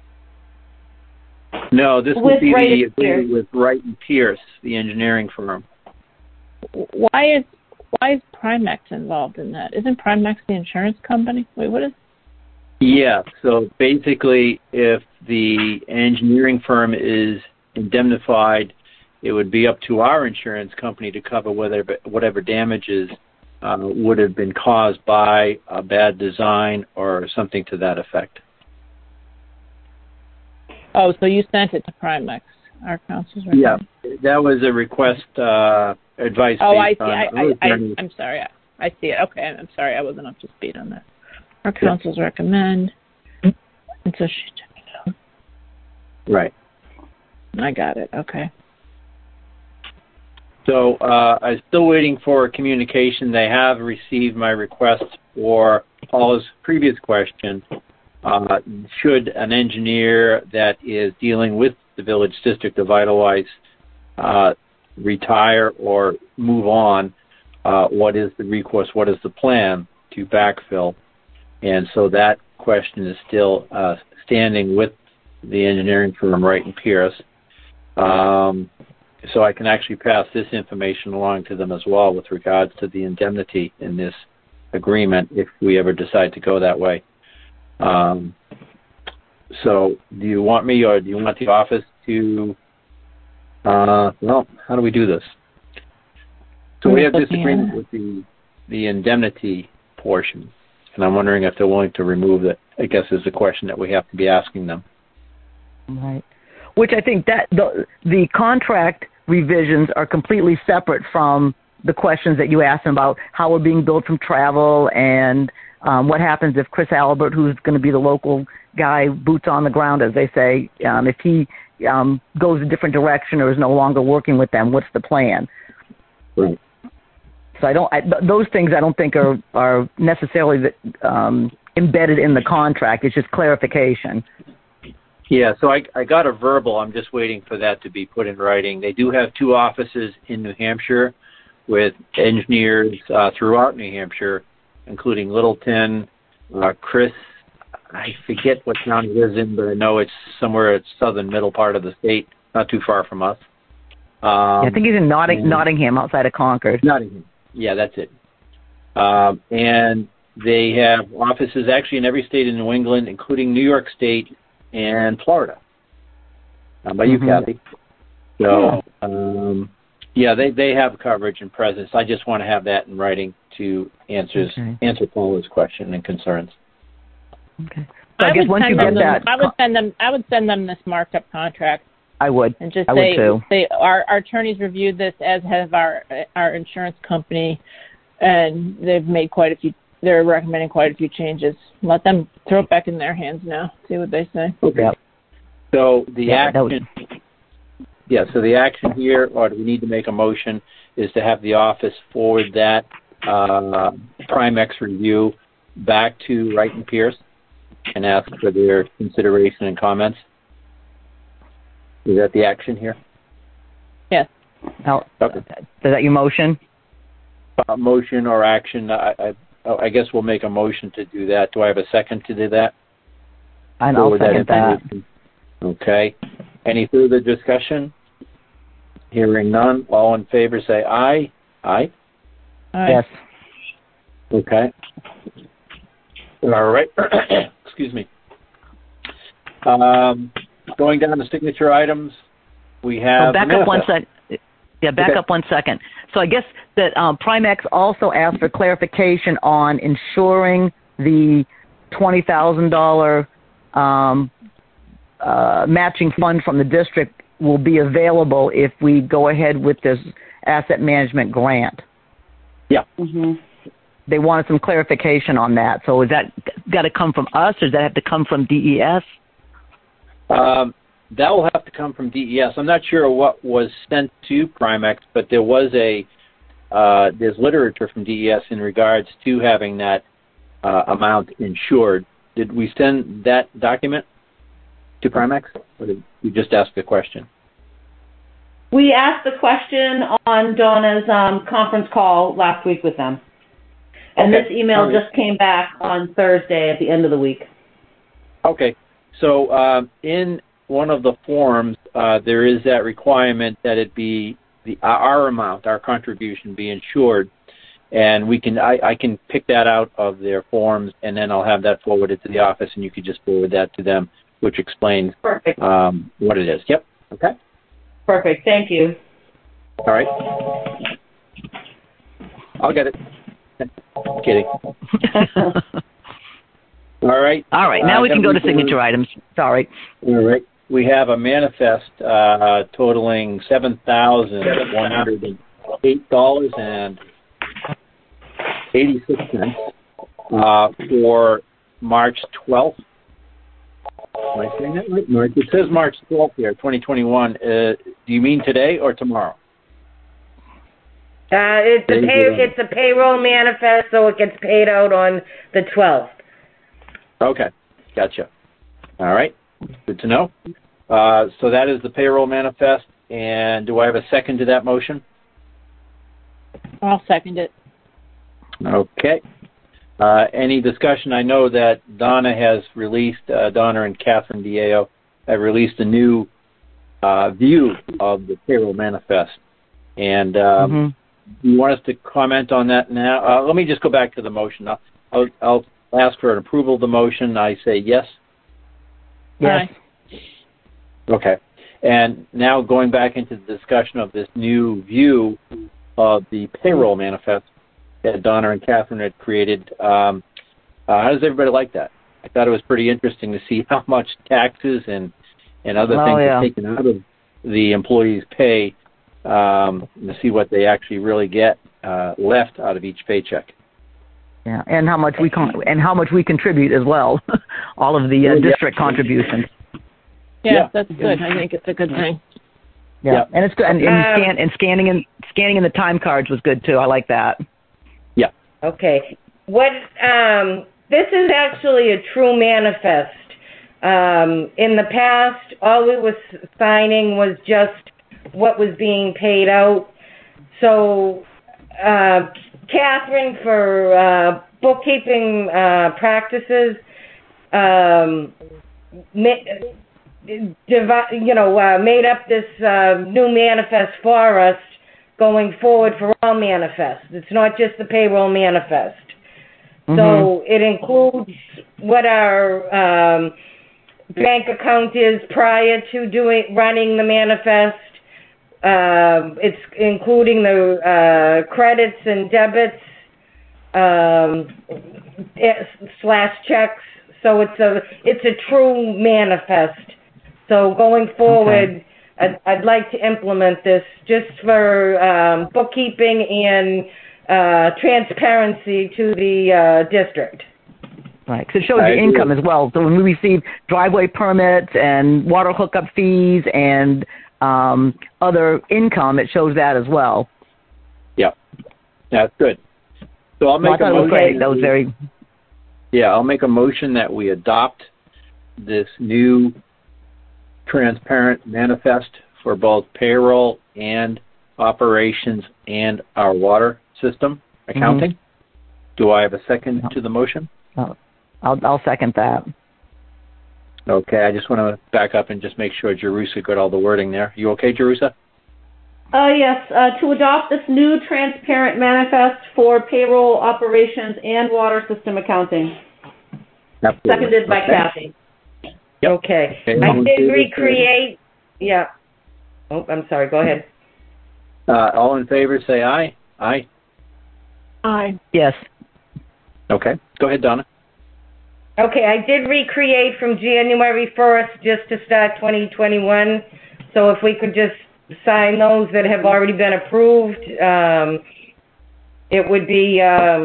C: No, this would be the agreement with Wright and Pierce, the engineering firm.
D: Why is Primex involved in that? Isn't Primex the insurance company? Wait, what is?
C: Yeah. So basically, if the engineering firm is indemnified, it would be up to our insurance company to cover whatever damages would have been caused by a bad design or something to that effect.
D: Oh, so you sent it to Primex, our counsel's record?
C: Yeah, that was a request advice.
D: Oh, I see. I'm sorry. I see it. Okay, I'm sorry. I wasn't up to speed on that. Our counsels recommend. And so she took it out.
C: Right.
D: I got it. Okay.
C: So I'm still waiting for communication. They have received my request for Paula's previous question. Should an engineer that is dealing with the Village District of Idlewild retire or move on, what is the recourse, what is the plan to backfill? And so that question is still standing with the engineering firm Wright and Pierce. So I can actually pass this information along to them as well with regards to the indemnity in this agreement if we ever decide to go that way. So do you want me, or do you want the office to, well, how do we do this? So we have disagreement with the indemnity portion, and I'm wondering if they're willing to remove it, I guess is the question that we have to be asking them.
A: Right. Which I think that the contract revisions are completely separate from the questions that you asked them about how we're being billed from travel and what happens if Chris Albert, who's going to be the local guy, boots on the ground, as they say, if he goes a different direction or is no longer working with them, what's the plan?
C: Right.
A: So those things I don't think are necessarily embedded in the contract. It's just clarification.
C: Yeah, so I got a verbal. I'm just waiting for that to be put in writing. They do have 2 offices in New Hampshire with engineers throughout New Hampshire, including Littleton. Chris, I forget what town he lives in, but I know it's somewhere at southern middle part of the state, not too far from us.
A: I think he's in Nottingham, outside of Concord.
C: Nottingham. Yeah, that's it. And they have offices actually in every state in New England, including New York State and Florida. By you, Kathy. So, they have coverage and presence. I just want to have that in writing to answer Paula's question and concerns.
A: Okay. So I guess once you get that,
D: I would send them this marked up contract.
A: I would.
D: And just
A: would too.
D: Our attorneys reviewed this, as have our insurance company, and they've made they're recommending quite a few changes. Let them throw it back in their hands now. See what they say.
C: Okay. So the action. So the action here, or do we need to make a motion, is to have the office forward that Primex review back to Wright and Pierce and ask for their consideration and comments. Is that the action here?
A: Yes. Okay. Is that your motion?
C: Motion or action? I guess we'll make a motion to do that. Do I have a second to do that?
A: And I'll second that.
C: Okay. Any further discussion? Hearing none. All in favor say aye. Aye?
D: Aye.
A: Yes.
C: Okay. All right. Excuse me. Going down to signature items, we have...
A: back up 1 second. Yeah, back up 1 second. So I guess that Primex also asked for clarification on ensuring the $20,000 matching fund from the district will be available if we go ahead with this asset management grant.
C: Yeah.
B: Mm-hmm.
A: They wanted some clarification on that. So is that got to come from us, or does that have to come from DES?
C: That will have to come from DES. I'm not sure what was sent to Primex, but there was there's literature from DES in regards to having that amount insured. Did we send that document to Primex, or did we just ask the question?
B: We asked the question on Donna's conference call last week with them. And this email just came back on Thursday at the end of the week.
C: Okay. So in one of the forms, there is that requirement that it be our amount, our contribution, be insured, and I can pick that out of their forms, and then I'll have that forwarded to the office, and you can just forward that to them, which explains what it is. Yep. Okay.
B: Perfect. Thank you.
C: All right. I'll get it. Kidding. All right.
A: All right. Now we can go to signature items. Sorry.
C: All right. We have a manifest totaling $7,108.86 for March 12th. Am I saying that right? It says March 12th here, 2021. Do you mean today or tomorrow?
E: It's a payroll manifest, so it gets paid out on the 12th.
C: Okay, gotcha. All right, good to know. So that is the payroll manifest. and do I have a second to that motion?
D: I'll second it.
C: Okay. Any discussion? I know that Donna and Catherine Diao have released a new view of the payroll manifest. And you want us to comment on that now? Let me just go back to the motion. I'll ask for an approval of the motion. I say yes.
A: Yes.
C: Okay. And now going back into the discussion of this new view of the payroll manifest that Donna and Catherine had created, how does everybody like that? I thought it was pretty interesting to see how much taxes and other things are taken out of the employees' pay, to see what they actually really get left out of each paycheck.
A: Yeah, and how much we contribute as well. All of the district contributions.
D: Yeah, that's good. I think it's a good thing.
A: Yeah, and it's good. And scanning in the time cards was good too. I like that.
C: Yeah.
E: Okay. What? This is actually a true manifest. In the past, all we were signing was just what was being paid out. So, Catherine, for bookkeeping practices, made up this new manifest for us going forward for all manifests. It's not just the payroll manifest. So it includes what our bank account is prior to running the manifest. It's including the credits and debits / checks. So it's a true manifest. So going forward, I'd like to implement this just for bookkeeping and transparency to the district.
A: Right, because it shows the income as well. So when we receive driveway permits and water hookup fees and other income, it shows that as well.
C: Yeah, that's good. So I'll make a motion.
A: That was very.
C: Yeah, I'll make a motion that we adopt this new transparent manifest for both payroll and operations and our water system accounting. Do I have a second to the motion?
A: I'll second that.
C: Okay, I just want to back up and just make sure Jerusha got all the wording there. You okay, Jerusha?
B: Yes, to adopt this new transparent manifest for payroll, operations, and water system accounting.
C: Absolutely.
B: Seconded by Kathy.
C: Yep.
E: Okay. I did recreate. Yeah. Oh, I'm sorry. Go ahead.
C: All in favor, say aye. Aye.
D: Aye.
A: Yes.
C: Okay. Go ahead, Donna.
E: Okay, I did recreate from January 1st just to start 2021. So if we could just sign those that have already been approved, it would be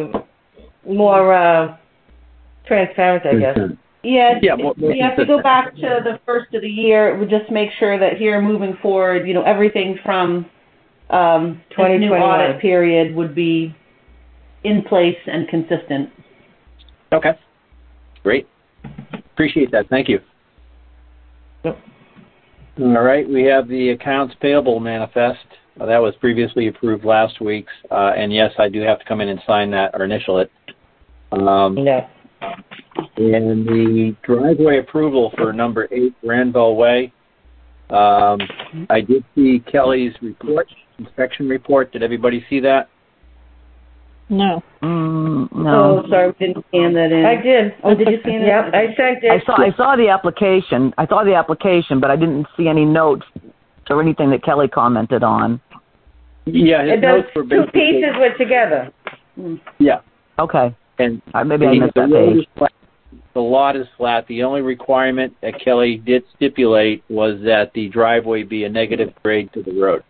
E: more transparent, I guess.
B: Yeah, you have to go back to the first of the year. It would just make sure that here moving forward, everything from 2021 new audit period would be in place and consistent.
C: Okay. Great. Appreciate that. Thank you.
E: Yep.
C: All right. We have the accounts payable manifest. That was previously approved last week's. And yes, I do have to come in and sign that or initial it.
E: Yeah.
C: And the driveway approval for number 8 Granville Way. I did see Kelly's report, inspection report. Did everybody see that?
D: No.
A: No.
B: Oh, sorry, we didn't scan that in.
E: I did.
B: Oh, did you scan it?
E: Yep, I sent it.
A: I saw the application. I saw the application, but I didn't see any notes or anything that Kelly commented on.
C: Yeah, his notes were
E: basically... Two pieces were together.
C: Yeah.
A: Okay.
C: And
A: maybe I missed that page.
C: The lot is flat. The only requirement that Kelly did stipulate was that the driveway be a negative grade to the road.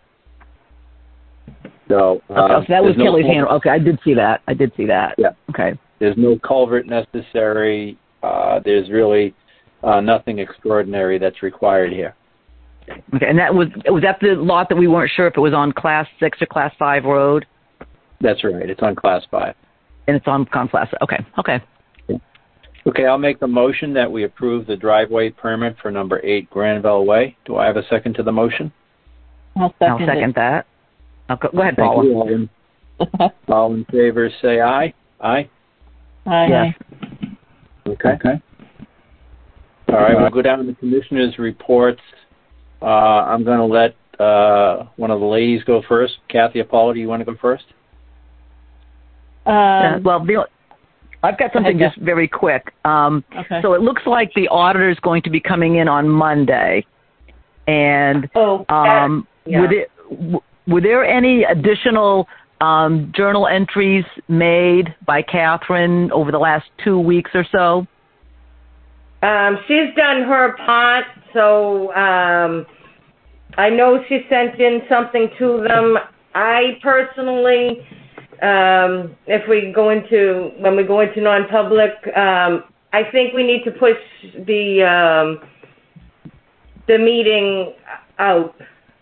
C: So,
A: so that was Kelly's hand. Okay, I did see that.
C: Yeah.
A: Okay.
C: There's no culvert necessary. There's really nothing extraordinary that's required here.
A: Okay, and was that the lot that we weren't sure if it was on Class 6 or Class 5 road?
C: That's right. It's on Class 5.
A: And it's on Class. Okay.
C: Okay, I'll make the motion that we approve the driveway permit for number 8 Granville Way. Do I have a second to the motion?
D: I'll
A: second that. Go ahead, Paula.
C: You, all in favor, say aye. Aye?
D: Aye.
A: Yes.
C: Okay. All right, we'll go down to the commissioners' reports. I'm going to let one of the ladies go first. Kathy or Paula, do you want to go first?
A: Well, I've got something just very quick.
D: Okay.
A: So it looks like the auditor is going to be coming in on Monday. And were there any additional journal entries made by Catherine over the last 2 weeks or so?
E: She's done her part, so I know she sent in something to them. I personally, when we go into non-public, I think we need to push the meeting out.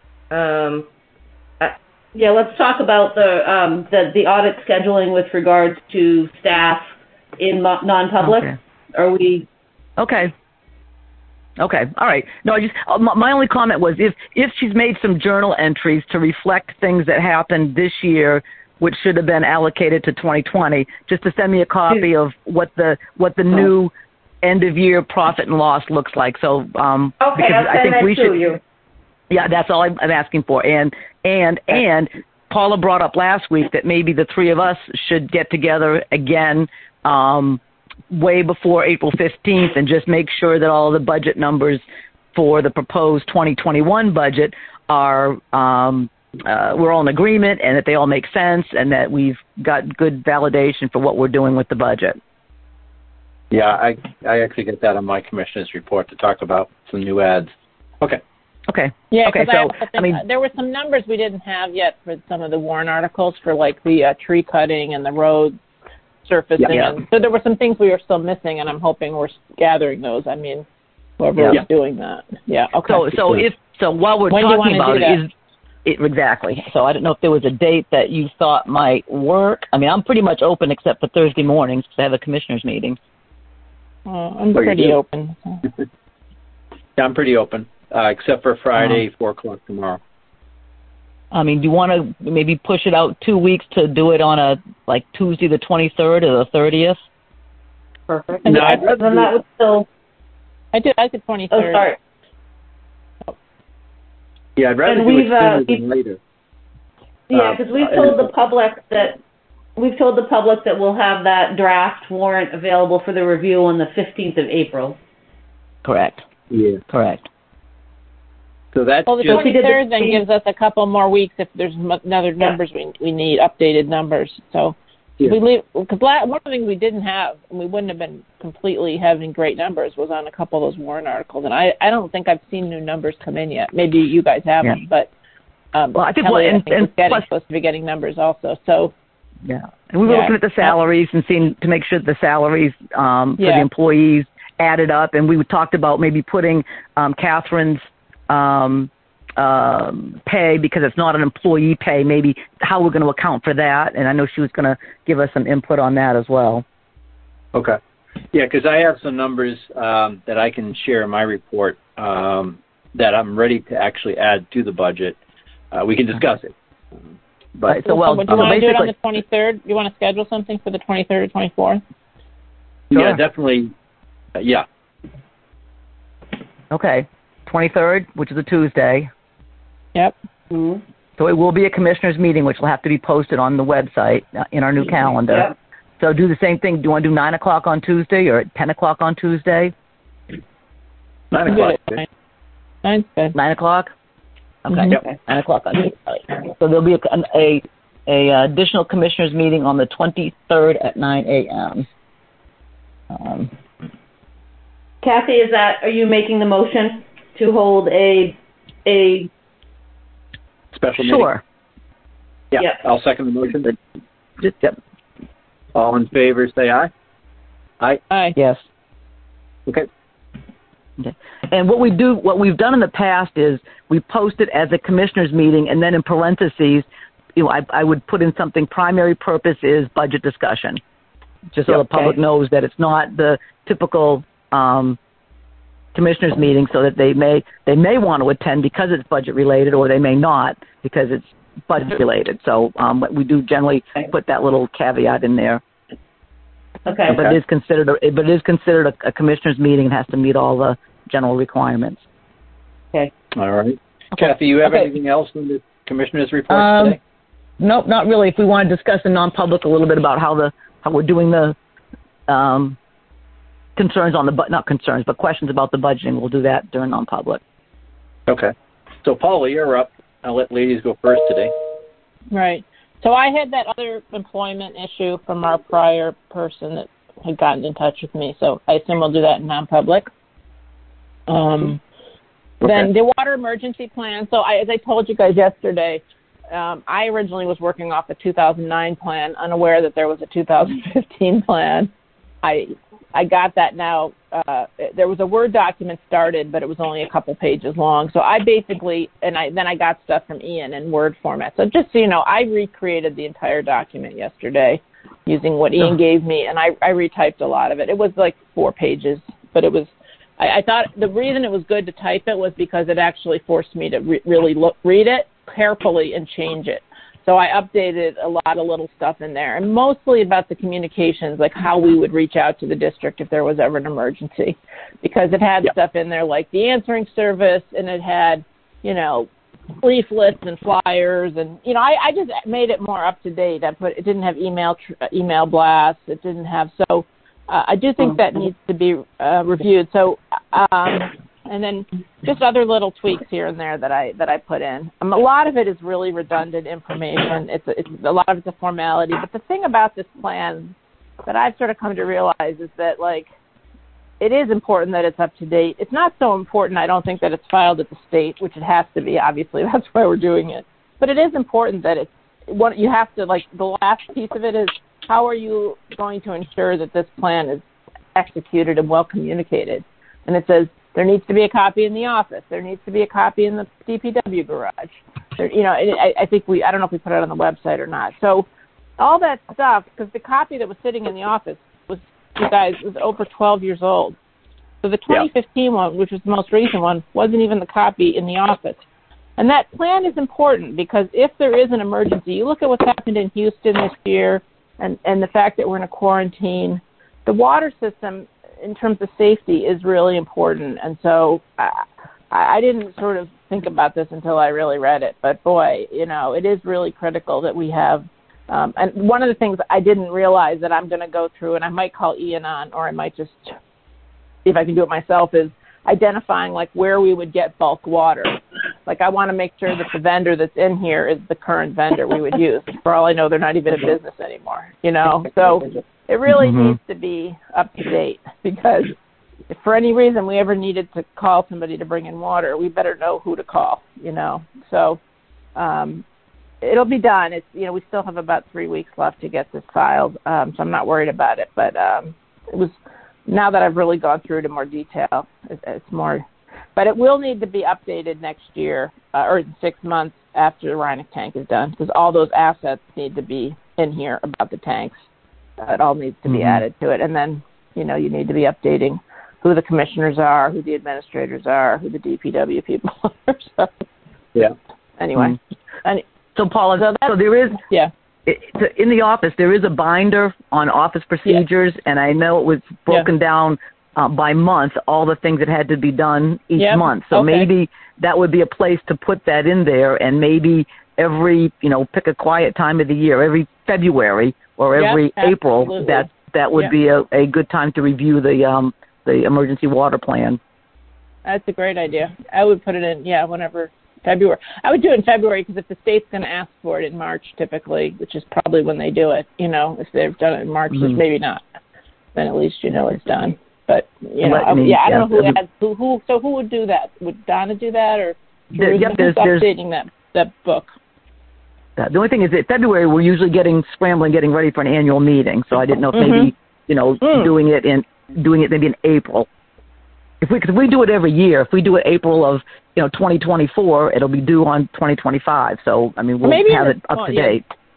B: Yeah, let's talk about the audit scheduling with regards to staff in non-public.
A: Okay.
B: Are we?
A: Okay. All right. No, my only comment was if she's made some journal entries to reflect things that happened this year, which should have been allocated to 2020, just to send me a copy of what the new end of year profit and loss looks like. So
E: okay, I'll send that to you.
A: Yeah, that's all I'm asking for. And Paula brought up last week that maybe the three of us should get together again way before April 15th and just make sure that all the budget numbers for the proposed 2021 budget are we're all in agreement and that they all make sense and that we've got good validation for what we're doing with the budget.
C: Yeah, I actually get that on my commissioner's report to talk about some new ads. Okay.
D: Yeah,
A: okay.
D: So there were some numbers we didn't have yet for some of the warrant articles for like the tree cutting and the road surfacing.
A: Yeah.
D: So there were some things we were still missing, and I'm hoping we're gathering those. I mean, whoever is doing that. Yeah. Okay.
A: So while we're talking about it, exactly. So I don't know if there was a date that you thought might work. I mean, I'm pretty much open except for Thursday mornings because I have a commissioners meeting.
D: I'm pretty open.
C: Yeah, I'm pretty open. Except for Friday, 4 o'clock tomorrow.
A: I mean, do you want to maybe push it out 2 weeks to do it on Tuesday the 23rd or the 30th?
B: Perfect.
C: No, I'd rather
B: then that would still.
D: I did 23rd.
B: Oh, sorry.
C: Yeah, I'd rather do it sooner than later.
B: Yeah, because we've told the public that we'll have that draft warrant available for the review on the 15th of April.
A: Correct.
C: Yeah.
A: Correct.
C: So that's
D: the 23rd then gives us a couple more weeks if there's another numbers we need, updated numbers. So if we leave, because one of the things we didn't have, and we wouldn't have been completely having great numbers, was on a couple of those warrant articles. And I don't think I've seen new numbers come in yet. Maybe you guys haven't, but
A: well, I think
D: we're supposed to be getting numbers also. So
A: yeah, and we were looking at the salaries and seeing to make sure that the salaries for the employees added up, and we talked about maybe putting Catherine's pay, because it's not an employee pay, maybe how we're going to account for that. And I know she was going to give us some input on that as well.
C: Okay. Yeah, because I have some numbers that I can share in my report that I'm ready to actually add to the budget. We can discuss it. But
D: do you want to do it on the 23rd? You want to schedule something for the 23rd or 24th?
A: Sure.
C: Yeah, definitely. Yeah.
A: Okay. 23rd, which is a Tuesday.
D: Yep.
B: Mm-hmm.
A: So it will be a commissioners meeting, which will have to be posted on the website in our new calendar.
B: Yep.
A: So do the same thing. Do you want to do 9 o'clock on Tuesday or 10 o'clock on Tuesday?
C: 9 o'clock.
D: 9's good.
A: 9 o'clock? Okay.
D: Mm-hmm.
A: Yep. 9 o'clock on Tuesday. So there'll be a additional commissioners meeting on the 23rd at 9 a.m.
B: Kathy, are you making the motion to hold a
C: special meeting?
A: Sure.
C: Yeah,
B: yep.
C: I'll second the motion.
A: Yep.
C: All in favor, say aye. Aye.
D: Aye.
A: Yes.
C: Okay.
A: And what we've done in the past is we post it as a commissioners meeting, and then in parentheses, I would put in something. Primary purpose is budget discussion, just so the public knows that it's not the typical commissioners meeting so that they may want to attend because it's budget related, or they may not because it's budget related. So we do generally put that little caveat in there.
B: Okay.
A: But it is considered a commissioners meeting and has to meet all the general requirements.
B: Okay.
C: All right. Okay. Kathy, you have anything else in the commissioners report today?
A: Nope, not really. If we want to discuss in non-public a little bit about how we're doing the concerns on not concerns, but questions about the budgeting, we'll do that during non-public.
C: Okay. So, Paula, you're up. I'll let ladies go first today.
D: Right. So I had that other employment issue from our prior person that had gotten in touch with me. So I assume we'll do that in non-public. Then the water emergency plan. So as I told you guys yesterday, I originally was working off a 2009 plan, unaware that there was a 2015 plan. I got that now. There was a Word document started, but it was only a couple pages long. So I basically, then I got stuff from Ian in Word format. So just so you know, I recreated the entire document yesterday using what Ian gave me, and I retyped a lot of it. It was like 4 pages, but it was, I thought the reason it was good to type it was because it actually forced me to really read it carefully and change it. So I updated a lot of little stuff in there, and mostly about the communications, like how we would reach out to the district if there was ever an emergency, because it had stuff in there like the answering service, and it had, leaflets and flyers, and I just made it more up to date. It didn't have email blasts. It didn't have I do think that needs to be reviewed. So. And then just other little tweaks here and there that I put in. A lot of it is really redundant information. It's a lot of it's a formality. But the thing about this plan that I've sort of come to realize is that, it is important that it's up to date. It's not so important, I don't think, that it's filed at the state, which it has to be, obviously. That's why we're doing it. But it is important that you have to, the last piece of it is, how are you going to ensure that this plan is executed and well communicated? And it says, there needs to be a copy in the office. There needs to be a copy in the DPW garage. I think I don't know if we put it on the website or not. So all that stuff, because the copy that was sitting in the office was over 12 years old. So the 2015 one, which was the most recent one, wasn't even the copy in the office. And that plan is important because if there is an emergency, you look at what's happened in Houston this year and the fact that we're in a quarantine, the water system, in terms of safety, is really important. And so I didn't sort of think about this until I really read it. But boy, it is really critical that we have. And one of the things I didn't realize that I'm going to go through, and I might call Ian on, or I might just, if I can do it myself, is identifying where we would get bulk water. I want to make sure that the vendor that's in here is the current vendor we would use. For all I know, they're not even in business anymore, So it really needs to be up to date, because if for any reason we ever needed to call somebody to bring in water, we better know who to call, So it'll be done. It's we still have about 3 weeks left to get this filed, so I'm not worried about it. But it was, now that I've really gone through it in more detail, it's more. But it will need to be updated next year, or in 6 months after the Rhinic tank is done, because all those assets need to be in here about the tanks. It all needs to be added to it. And then, you need to be updating who the commissioners are, who the administrators are, who the DPW people are. So, anyway.
A: So, Paula, so there is, in the office, there is a binder on office procedures, and I know it was broken down by month, all the things that had to be done each month. So maybe that would be a place to put that in there, and maybe every, pick a quiet time of the year, every February or every April, that would be a good time to review the emergency water plan.
D: That's a great idea. I would put it in, whenever February. I would do it in February, because if the state's going to ask for it in March typically, which is probably when they do it, if they've done it in March, which maybe not, then at least it's done. But, I don't know who would do that? Would Donna do that, or who's updating that book?
A: The only thing is that February we're usually getting ready for an annual meeting, so I didn't know if maybe, doing it maybe in April. If we do it every year, if we do it April of 2024, it'll be due on 2025. So we'll have it up to date.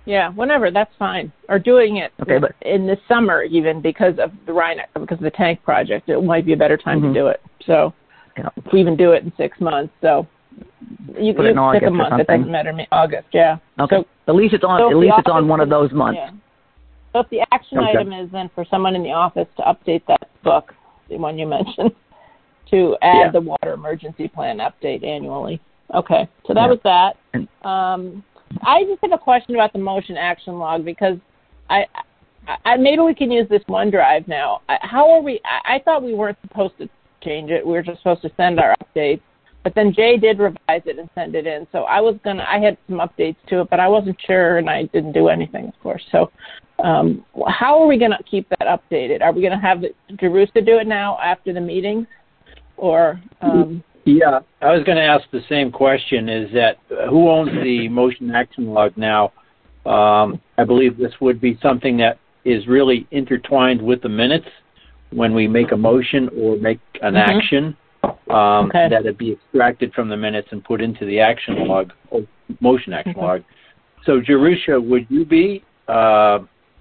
D: Yeah, whenever, that's fine. Or doing it in the summer even because of the Rhine, because of the tank project. It might be a better time to do it. So if we even do it in 6 months, so you pick a month. It doesn't matter to me. August, yeah.
A: Okay. So, at least it's on. So it's on one of those months.
D: Yeah. So if the action item is then for someone in the office to update that book, the one you mentioned, to add the water emergency plan update annually. Okay. So that was that. I just have a question about the motion action log because I maybe we can use this OneDrive now. How are we? I thought we weren't supposed to change it. We were just supposed to send our updates. But then Jay did revise it and send it in. So I had some updates to it, but I wasn't sure and I didn't do anything, of course. So how are we going to keep that updated? Are we going to have Jerusa do it now after the meetings? Or
C: Yeah, I was going to ask the same question, is that who owns the motion action log now? I believe this would be something that is really intertwined with the minutes when we make a motion or make an action. That it be extracted from the minutes and put into the action log, or motion action log. So, Jerusha, would you be, I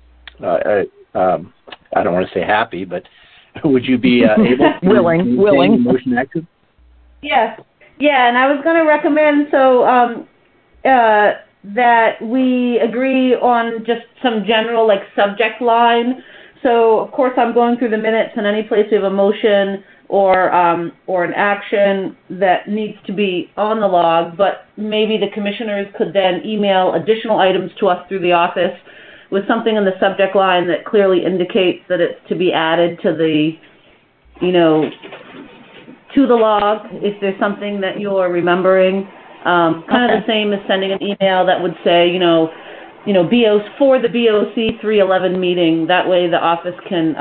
C: don't want to say happy, but would you be able to
A: willing
C: motion action?
B: Yes. Yeah, and I was going to recommend that we agree on just some general subject line. So, of course, I'm going through the minutes, and any place we have a motion or an action that needs to be on the log, but maybe the commissioners could then email additional items to us through the office with something in the subject line that clearly indicates that it's to be added to the, to the log, if there's something that you're remembering. Kind of the same as sending an email that would say, for the BOC 311 meeting. That way the office can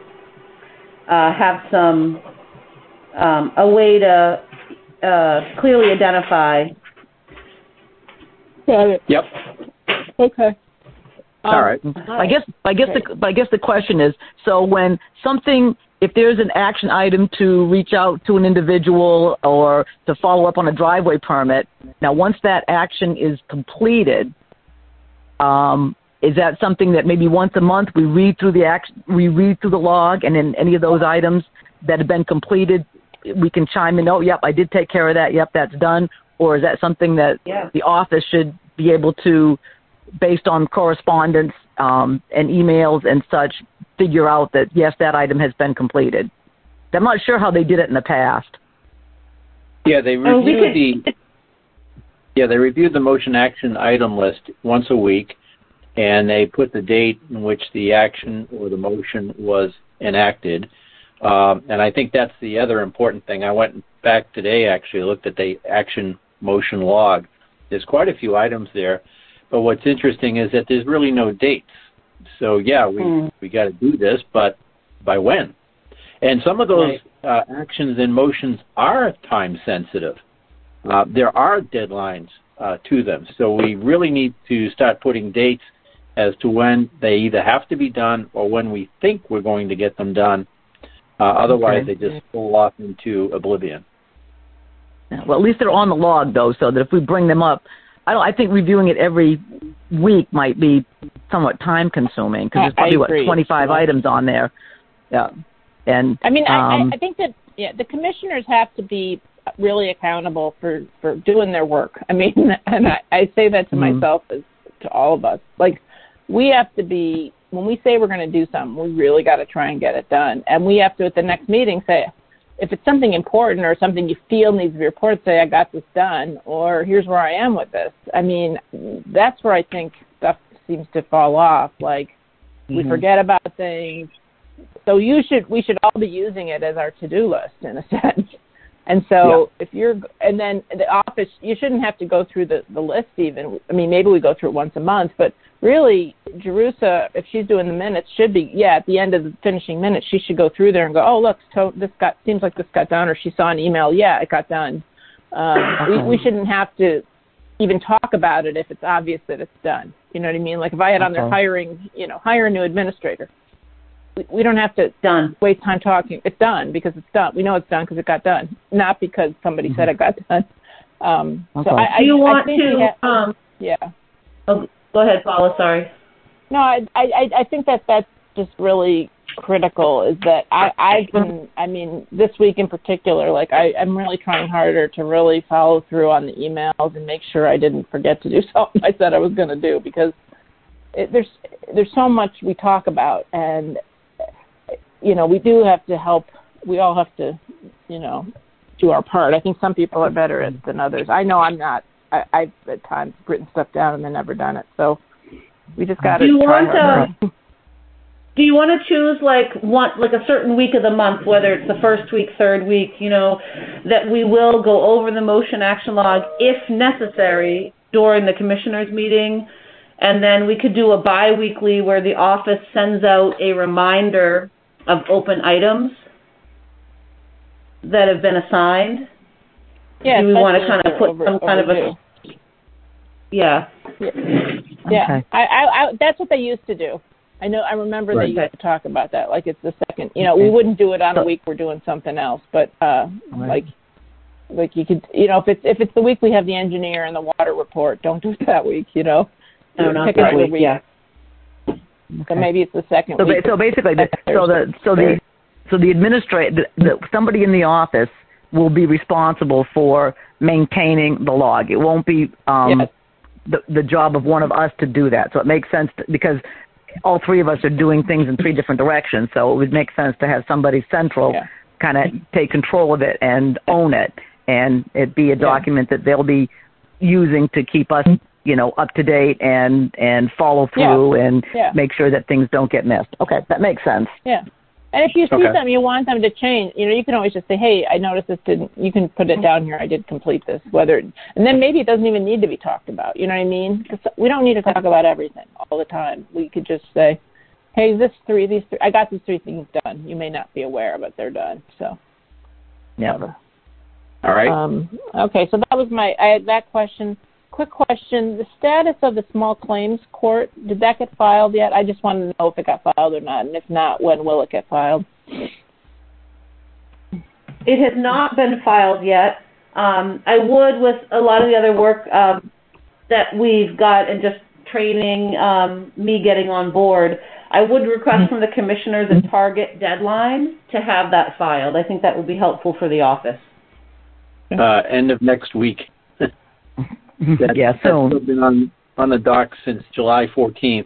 B: have some a way to clearly identify.
D: Got it.
C: Yep.
D: Okay.
C: All right.
A: I guess the question is, so when if there's an action item to reach out to an individual or to follow up on a driveway permit, now once that action is completed, is that something that maybe once a month we read through the log, and then any of those items that have been completed, we can chime in, oh, yep, I did take care of that, yep, that's done? Or is that something that the office should be able to, based on correspondence and emails and such, figure out that, yes, that item has been completed? I'm not sure how they did it in the past.
C: Yeah, they reviewed the motion action item list once a week, and they put the date in which the action or the motion was enacted. And I think that's the other important thing. I went back today, actually, looked at the action motion log. There's quite a few items there, but what's interesting is that there's really no dates. So, we got to do this, but by when? And some of those actions and motions are time sensitive. There are deadlines to them. So we really need to start putting dates as to when they either have to be done or when we think we're going to get them done. Otherwise, they just fall off into oblivion.
A: Well, at least they're on the log, though, so that if we bring them up, I think reviewing it every week might be somewhat time-consuming because there's probably, 25 items on there. Yeah. And
D: I think that the commissioners have to be really accountable for doing their work. And I say that to myself as to all of us. We have to be, when we say we're going to do something, we really got to try and get it done. And we have to, at the next meeting, say, if it's something important or something you feel needs to be reported, say, I got this done, or here's where I am with this. That's where I think stuff seems to fall off. We forget about things. So we should all be using it as our to-do list in a sense. And so and then the office, you shouldn't have to go through the list even. Maybe we go through it once a month, but really, Jerusa, if she's doing the minutes, should be, at the end of the finishing minutes, she should go through there and go, oh, look, seems like this got done, or she saw an email, it got done. We shouldn't have to even talk about it if it's obvious that it's done. You know what I mean? If I had on there hire a new administrator. We don't have to waste time talking. It's done because it's done. We know it's done because it got done, not because somebody said it got done. So
B: do you want to? Go ahead, Paula. Sorry.
D: No, I think that's just really critical. Is that I've been, I mean, this week in particular, like I'm really trying harder to really follow through on the emails and make sure I didn't forget to do something I said I was going to do, because there's so much we talk about, and we do have to help. We all have to, do our part. I think some people are better at it than others. I know I'm not. I've at times written stuff down and then never done it. So we just got to try harder.
B: Do you want to choose like a certain week of the month, whether it's the first week, third week, that we will go over the motion action log if necessary during the commissioners meeting, and then we could do a bi-weekly where the office sends out a reminder of open items that have been assigned?
D: Yeah.
B: Do we want to kind of put some kind of a... Yeah.
D: Yeah. Okay. I that's what they used to do. I remember they used to talk about that. Like, it's the second, we wouldn't do it on a week we're doing something else, but like you could, if it's the week we have the engineer and the water report, don't do it that week, Pick another week. Yeah. So maybe it's the second week.
A: So basically, the administrator, somebody in the office will be responsible for maintaining the log. It won't be the job of one of us to do that. So it makes sense because all three of us are doing things in three different directions. So it would make sense to have somebody central kind of take control of it and own it, and it be a document that they'll be using to keep us, up to date and follow through and make sure that things don't get missed. Okay, that makes sense.
D: Yeah. And if you see something you want them to change, you can always just say, hey, I noticed this didn't, you can put it down here, I did complete this, and then maybe it doesn't even need to be talked about, you know what I mean? Because we don't need to talk about everything all the time. We could just say, hey, these three, I got these three things done. You may not be aware, but they're done, so.
A: Yeah.
C: All right.
D: Okay, so that was I had that question. Quick question, the status of the small claims court, did that get filed yet? I just wanted to know if it got filed or not, and if not, when will it get filed?
B: It has not been filed yet. I would, with a lot of the other work that we've got and just training, me getting on board, I would request from the commissioners a target deadline to have that filed. I think that would be helpful for the office.
C: End of next week.
A: Soon.
C: That's been on the dock since July 14th.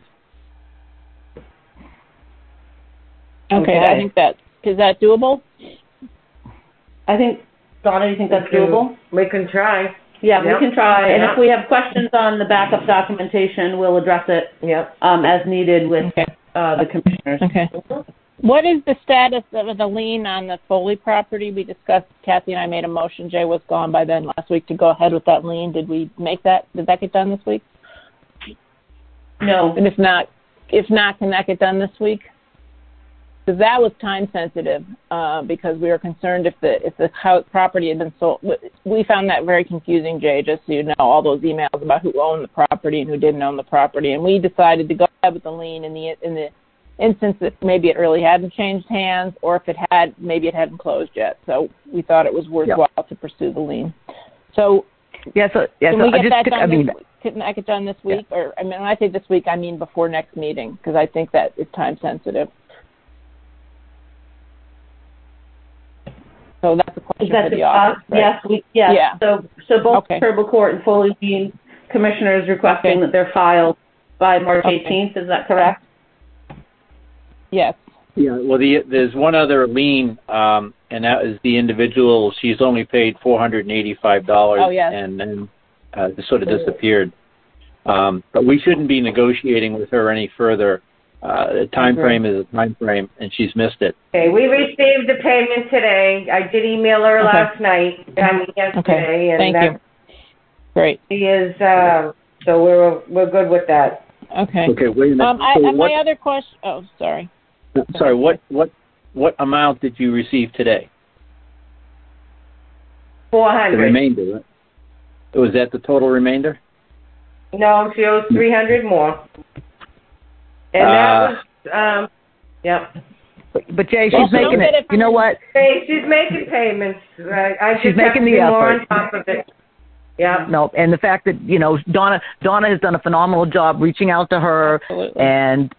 D: Okay, I think is that doable?
B: I think, Donna, do you think that's doable?
E: We can try.
B: Yeah, we can try. And if we have questions on the backup documentation, we'll address it as needed with the commissioners.
D: Okay. What is the status of the lien on the Foley property? We discussed, Kathy and I made a motion, Jay was gone by then last week, to go ahead with that lien. Did we make that? Did that get done this week?
B: No.
D: And if not, can that get done this week? Because that was time sensitive, because we were concerned if the house property had been sold. We found that very confusing, Jay, just so you know, all those emails about who owned the property and who didn't own the property. And we decided to go ahead with the lien in the instance that maybe it really hadn't changed hands, or if it had, maybe it hadn't closed yet. So we thought it was worthwhile to pursue the lien. So can we get that done? Can I get done this week? Or when I say this week, I mean before next meeting, because I think that is time sensitive. So that's a question for the office. Right?
B: Yes. So both Turbo Court and Foley Bean commissioners requesting that they're filed by March 18th. Is that correct?
D: Yes.
C: Yeah. Well, there's one other lien, and that is the individual. She's only paid $485.
D: Oh, yes.
C: And then sort of disappeared. But we shouldn't be negotiating with her any further. The time frame is a time frame, and she's missed it.
E: Okay, we received the payment today. I did email her last night, yesterday, and
D: thank you. Great.
E: She is, so we're good with that.
D: Okay.
C: Okay. Wait a minute.
D: My other question. Oh, sorry.
C: Sorry. What amount did you receive today?
E: 400.
C: The remainder. Right? Was that the total remainder?
E: No, she owes 300 more. And that was,
A: But Jay, she's making it. You know what?
E: Hey, she's making payments. I
A: she's
E: just
A: making
E: have to
A: the
E: be more
A: effort.
E: on top of it. Yeah.
A: No, and the fact that, Donna has done a phenomenal job reaching out to her.
D: Absolutely.
A: And,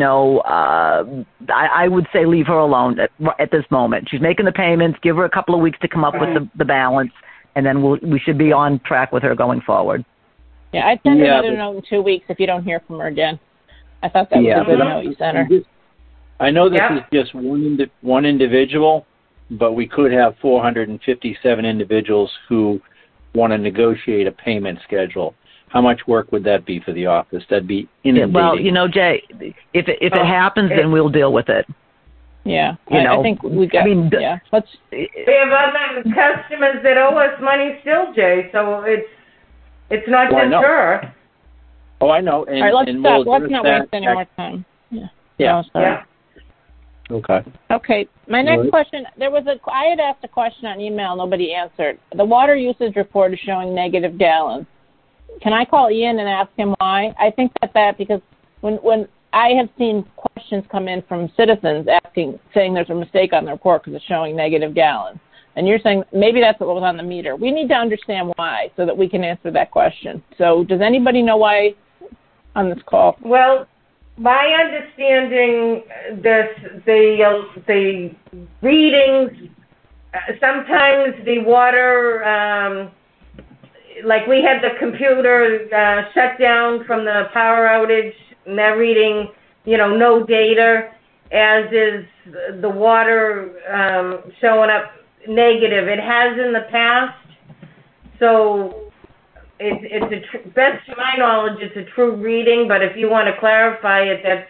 A: I would say leave her alone at this moment. She's making the payments. Give her a couple of weeks to come up with the balance, and then we should be on track with her going forward.
D: Yeah, I'd send her another note in 2 weeks if you don't hear from her again. I thought that was a good note you sent her.
C: I know this is just one individual, but we could have 457 individuals who want to negotiate a payment schedule. How much work would that be for the office? That'd be inundating.
A: Well, Jay, if it happens, then we'll deal with it.
D: Yeah, I think we got. Let's.
E: We have other customers that owe us money still, Jay. So it's not just her.
C: Oh, I know. And,
D: all right, let's stop. Let's not waste any more time. Yeah. Okay. My next question, I had asked a question on email, nobody answered. The water usage report is showing negative gallons. Can I call Ian and ask him why? I think that because when I have seen questions come in from citizens saying there's a mistake on the report because it's showing negative gallons. And you're saying maybe that's what was on the meter. We need to understand why so that we can answer that question. So does anybody know why on this call?
E: Well, my understanding, the readings, sometimes the water, like we had the computer shut down from the power outage, and they're reading, no data, as is the water showing up negative. It has in the past, so it's best to my knowledge, it's a true reading, but if you want to clarify it, that's,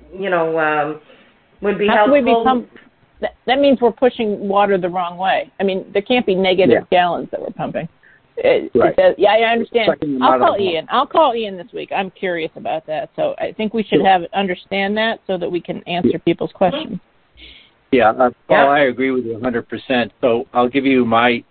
E: would be helpful.
D: That means we're pushing water the wrong way. I mean, there can't be negative gallons that we're pumping.
C: Right.
D: I understand. I'll call Ian this week. I'm curious about that. So I think we should understand that so that we can answer people's questions.
C: Yeah, Paul, I agree with you 100%. So I'll give you my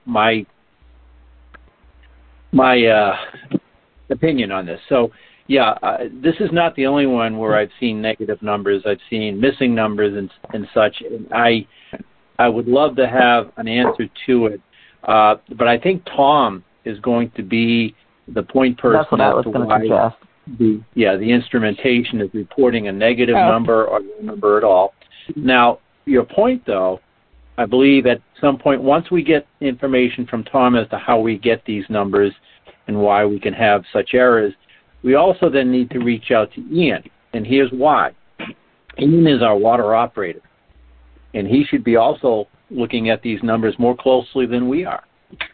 C: opinion on this. So, this is not the only one where I've seen negative numbers. I've seen missing numbers and such. And I would love to have an answer to it. But I think Tom is going to be the point person.
A: That's what I was going to suggest.
C: The instrumentation is reporting a negative number or no number at all. Now, your point, though, I believe at some point, once we get information from Tom as to how we get these numbers and why we can have such errors, we also then need to reach out to Ian. And here's why. Ian is our water operator, and he should be also looking at these numbers more closely than we are.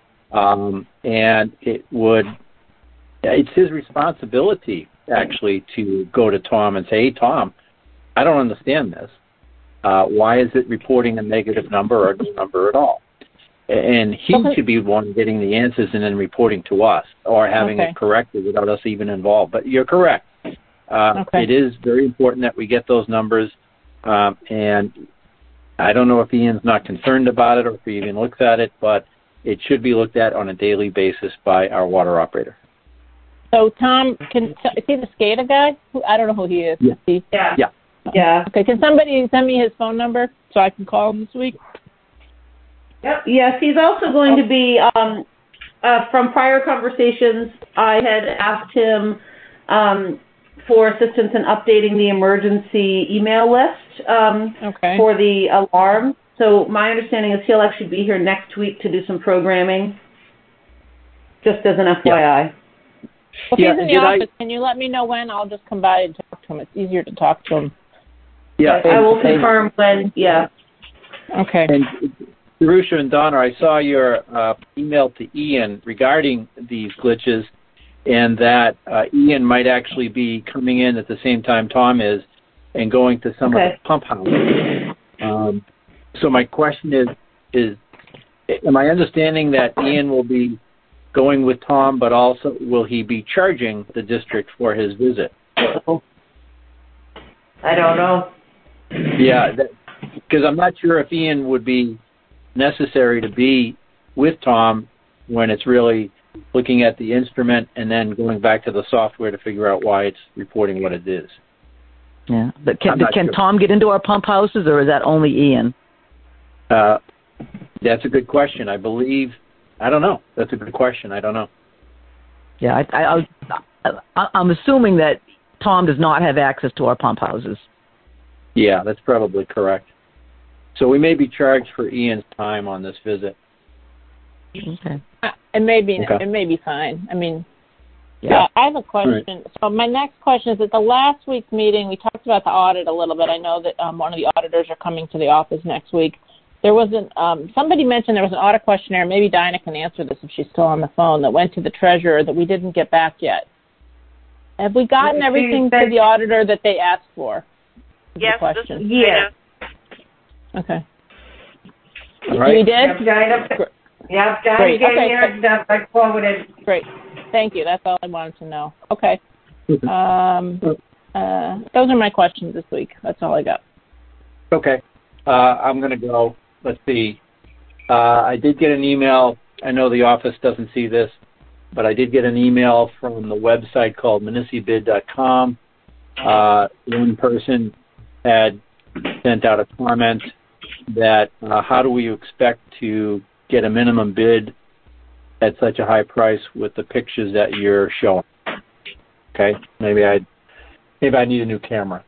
C: And it's his responsibility, actually, to go to Tom and say, hey, Tom, I don't understand this. Why is it reporting a negative number or no number at all? And he should be the one getting the answers and then reporting to us or having it corrected without us even involved. But you're correct. It is very important that we get those numbers. And I don't know if Ian's not concerned about it or if he even looks at it, but it should be looked at on a daily basis by our water operator.
D: So, Tom, is he the SCADA guy? I don't know who he is.
E: Yeah.
D: Okay, can somebody send me his phone number so I can call him this week?
B: Yep. Yes, he's also going to be, from prior conversations, I had asked him for assistance in updating the emergency email list for the alarm. So my understanding is he'll actually be here next week to do some programming, just as an FYI.
D: If he's in the office, can you let me know when? I'll just come by and talk to him. It's easier to talk to him.
C: Yeah,
B: I will confirm when,
D: Okay.
C: And Jerusha and Donna, I saw your email to Ian regarding these glitches, and that Ian might actually be coming in at the same time Tom is and going to some of the pump houses. So my question is, am I understanding that Ian will be going with Tom, but also will he be charging the district for his visit?
E: I don't know.
C: Yeah, because I'm not sure if Ian would be necessary to be with Tom when it's really looking at the instrument and then going back to the software to figure out why it's reporting what it is.
A: Yeah, but can Tom get into our pump houses, or is that only Ian?
C: That's a good question. I don't know. That's a good question. I don't know.
A: Yeah, I'm assuming that Tom does not have access to our pump houses.
C: Yeah, that's probably correct. So we may be charged for Ian's time on this visit.
A: Okay.
D: It may be fine. I mean, yeah. I have a question. Right. So my next question is, at the last week's meeting, we talked about the audit a little bit. I know that one of the auditors are coming to the office next week. There wasn't, somebody mentioned there was an audit questionnaire. Maybe Dinah can answer this if she's still on the phone, that went to the treasurer that we didn't get back yet. Have we gotten everything to the auditor that they asked for?
B: Yes.
E: Yeah.
D: Okay.
C: All right.
D: You did?
E: Dinah gave me her stuff. I forwarded.
D: Great. Thank you. That's all I wanted to know. Okay. Those are my questions this week. That's all I got.
C: Okay. I'm going to go. Let's see. I did get an email. I know the office doesn't see this, but I did get an email from the website called municibid.com. One person had sent out a comment that how do we expect to get a minimum bid at such a high price with the pictures that you're showing? Okay, maybe I need a new camera.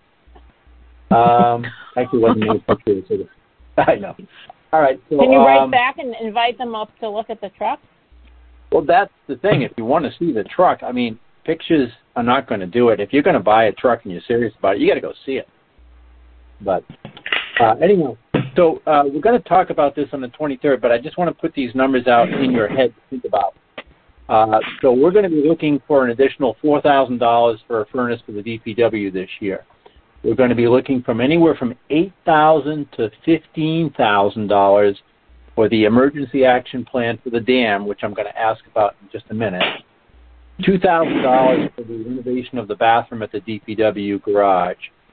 C: Actually, wasn't new pictures. I know. All right. So,
D: can you write back and invite them up to look at the truck?
C: Well, that's the thing. If you want to see the truck, I mean, pictures are not going to do it. If you're going to buy a truck and you're serious about it, you got to go see it. But anyway, so we're going to talk about this on the 23rd, but I just want to put these numbers out in your head to think about. So we're going to be looking for an additional $4,000 for a furnace for the DPW this year. We're going to be looking from anywhere from $8,000 to $15,000 for the emergency action plan for the dam, which I'm going to ask about in just a minute. $2,000 for the renovation of the bathroom at the DPW garage.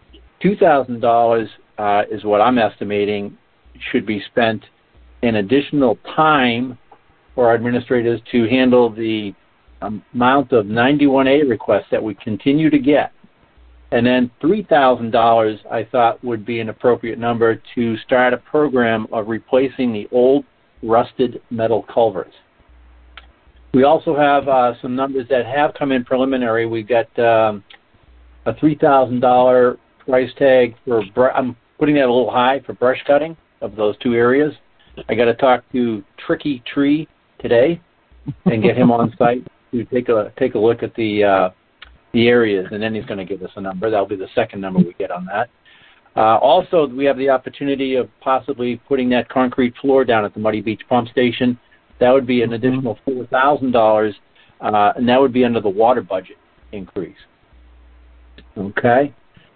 C: $2,000 is what I'm estimating should be spent in additional time for our administrators to handle the amount of 91A requests that we continue to get. And then $3,000 I thought would be an appropriate number to start a program of replacing the old rusted metal culverts. We also have some numbers that have come in preliminary. We got a $3,000 price tag for, I'm putting that a little high, for brush cutting of those two areas. I got to talk to Tricky Tree today and get him on site to take a look at the areas, and then he's going to give us a number. That'll be the second number we get on that. Also, we have the opportunity of possibly putting that concrete floor down at the Muddy Beach Pump Station. That would be an additional $4,000, and that would be under the water budget increase. Okay?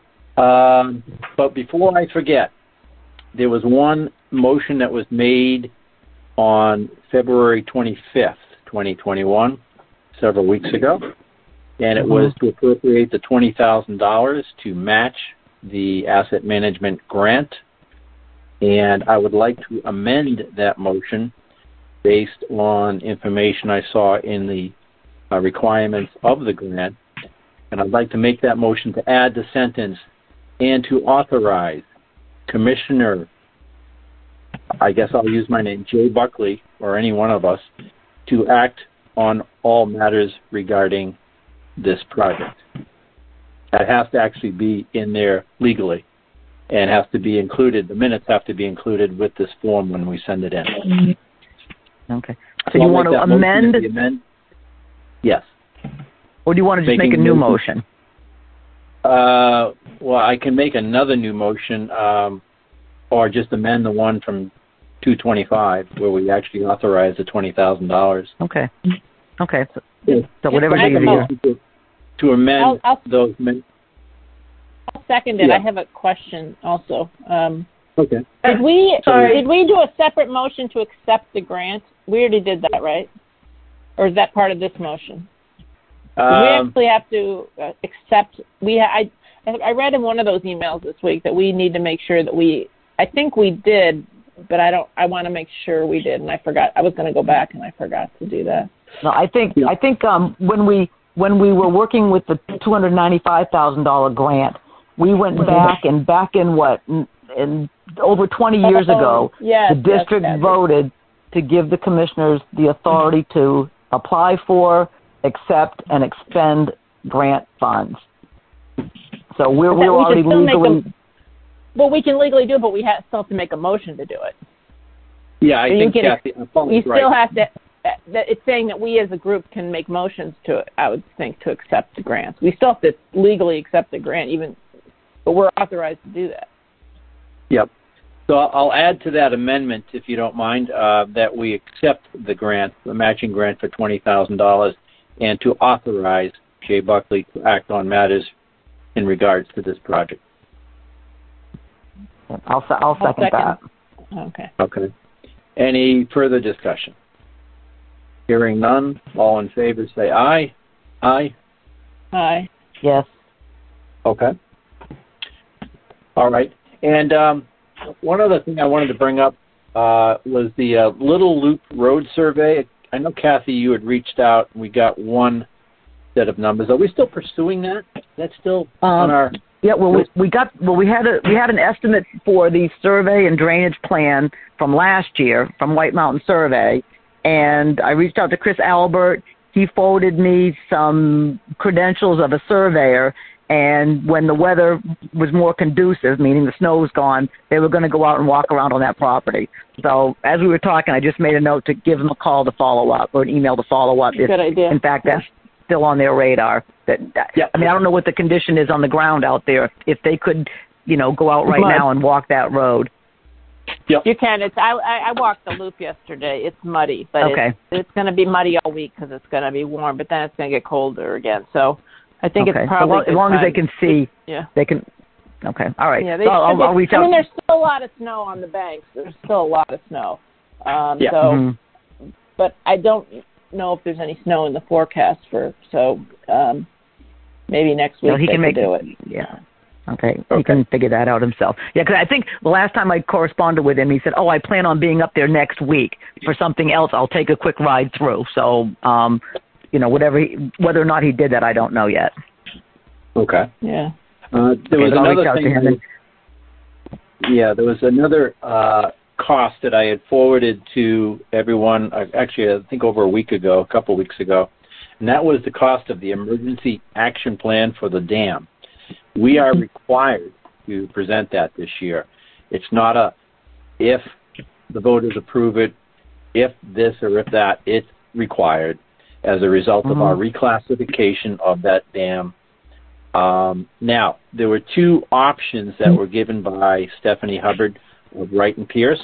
C: But before I forget, there was one motion that was made on February 25th, 2021, several weeks ago, and it was to appropriate the $20,000 to match the asset management grant. And I would like to amend that motion based on information I saw in the requirements of the grant. And I'd like to make that motion to add the sentence, and to authorize Commissioner, I guess I'll use my name, Jay Buckley, or any one of us, to act on all matters regarding this project. That has to actually be in there legally and has to be included. The minutes have to be included with this form when we send it in.
A: Okay. So you want to amend?
C: Yes.
A: Or do you want to just make a new motion?
C: Well, I can make another new motion, or just amend the one from 225 where we actually authorize the $20,000.
A: Okay. Okay. So whatever's easier.
C: To amend those.
D: I'll second it.
C: Yeah.
D: I have a question also.
C: Okay.
D: Did we do a separate motion to accept the grant? We already did that, right? Or is that part of this motion? We actually have to accept. I read in one of those emails this week that we need to make sure that I think we did, but I want to make sure we did, and I forgot. I was going to go back and I forgot to do that.
A: No, I think when we were working with the $295,000 grant, we went back in over 20 years ago, the district voted to give the commissioners the authority to apply for accept, and expend grant funds. So we're already legally.
D: Well, we can legally do it, but we still have to make a motion to do it.
C: Yeah, I think Kathy,
D: you still have to. It's saying that we as a group can make motions to, I would think, to accept the grants. We still have to legally accept the grant, but we're authorized to do that.
C: Yep. So I'll add to that amendment, if you don't mind, that we accept the grant, the matching grant for $20,000, and to authorize Jay Buckley to act on matters in regards to this project.
A: I'll second that.
C: Okay. Any further discussion? Hearing none, all in favor say aye. Aye.
D: Aye.
A: Yes.
C: Okay. All right. And one other thing I wanted to bring up was the Little Loop Road Survey. I know, Kathy, you had reached out, and we got one set of numbers. Are we still pursuing that? That's still on our...
A: Yeah, we had an estimate for the survey and drainage plan from last year from White Mountain Survey, and I reached out to Chris Albert. He forwarded me some credentials of a surveyor, and when the weather was more conducive, meaning the snow was gone, they were going to go out and walk around on that property. So as we were talking, I just made a note to give them a call to follow up, or an email to follow up.
D: Good idea.
A: In fact, that's still on their radar. I mean, I don't know what the condition is on the ground out there. If they could, go out right now and walk that road.
C: Yep.
D: You can. I walked the loop yesterday. It's muddy, but it's going to be muddy all week because it's going to be warm, but then it's going to get colder again. So I think it's probably
A: as long as they can see. They can. Okay. All right. Yeah, I'll reach out.
D: I mean, there's still a lot of snow on the banks. There's still a lot of snow. But I don't know if there's any snow in the forecast maybe next week
A: he can
D: do it.
A: Yeah. Okay. He can figure that out himself. Yeah, because I think the last time I corresponded with him, he said, I plan on being up there next week for something else. I'll take a quick ride through. So, whether or not he did that, I don't know yet.
C: Okay.
D: Yeah.
C: There was another thing. There was another cost that I had forwarded to everyone, actually, I think over a couple weeks ago, and that was the cost of the emergency action plan for the dam. We are required to present that this year. It's not a if the voters approve it, if this or if that. It's required as a result of our reclassification of that dam. Now, there were two options that were given by Stephanie Hubbard of Wright and Pierce.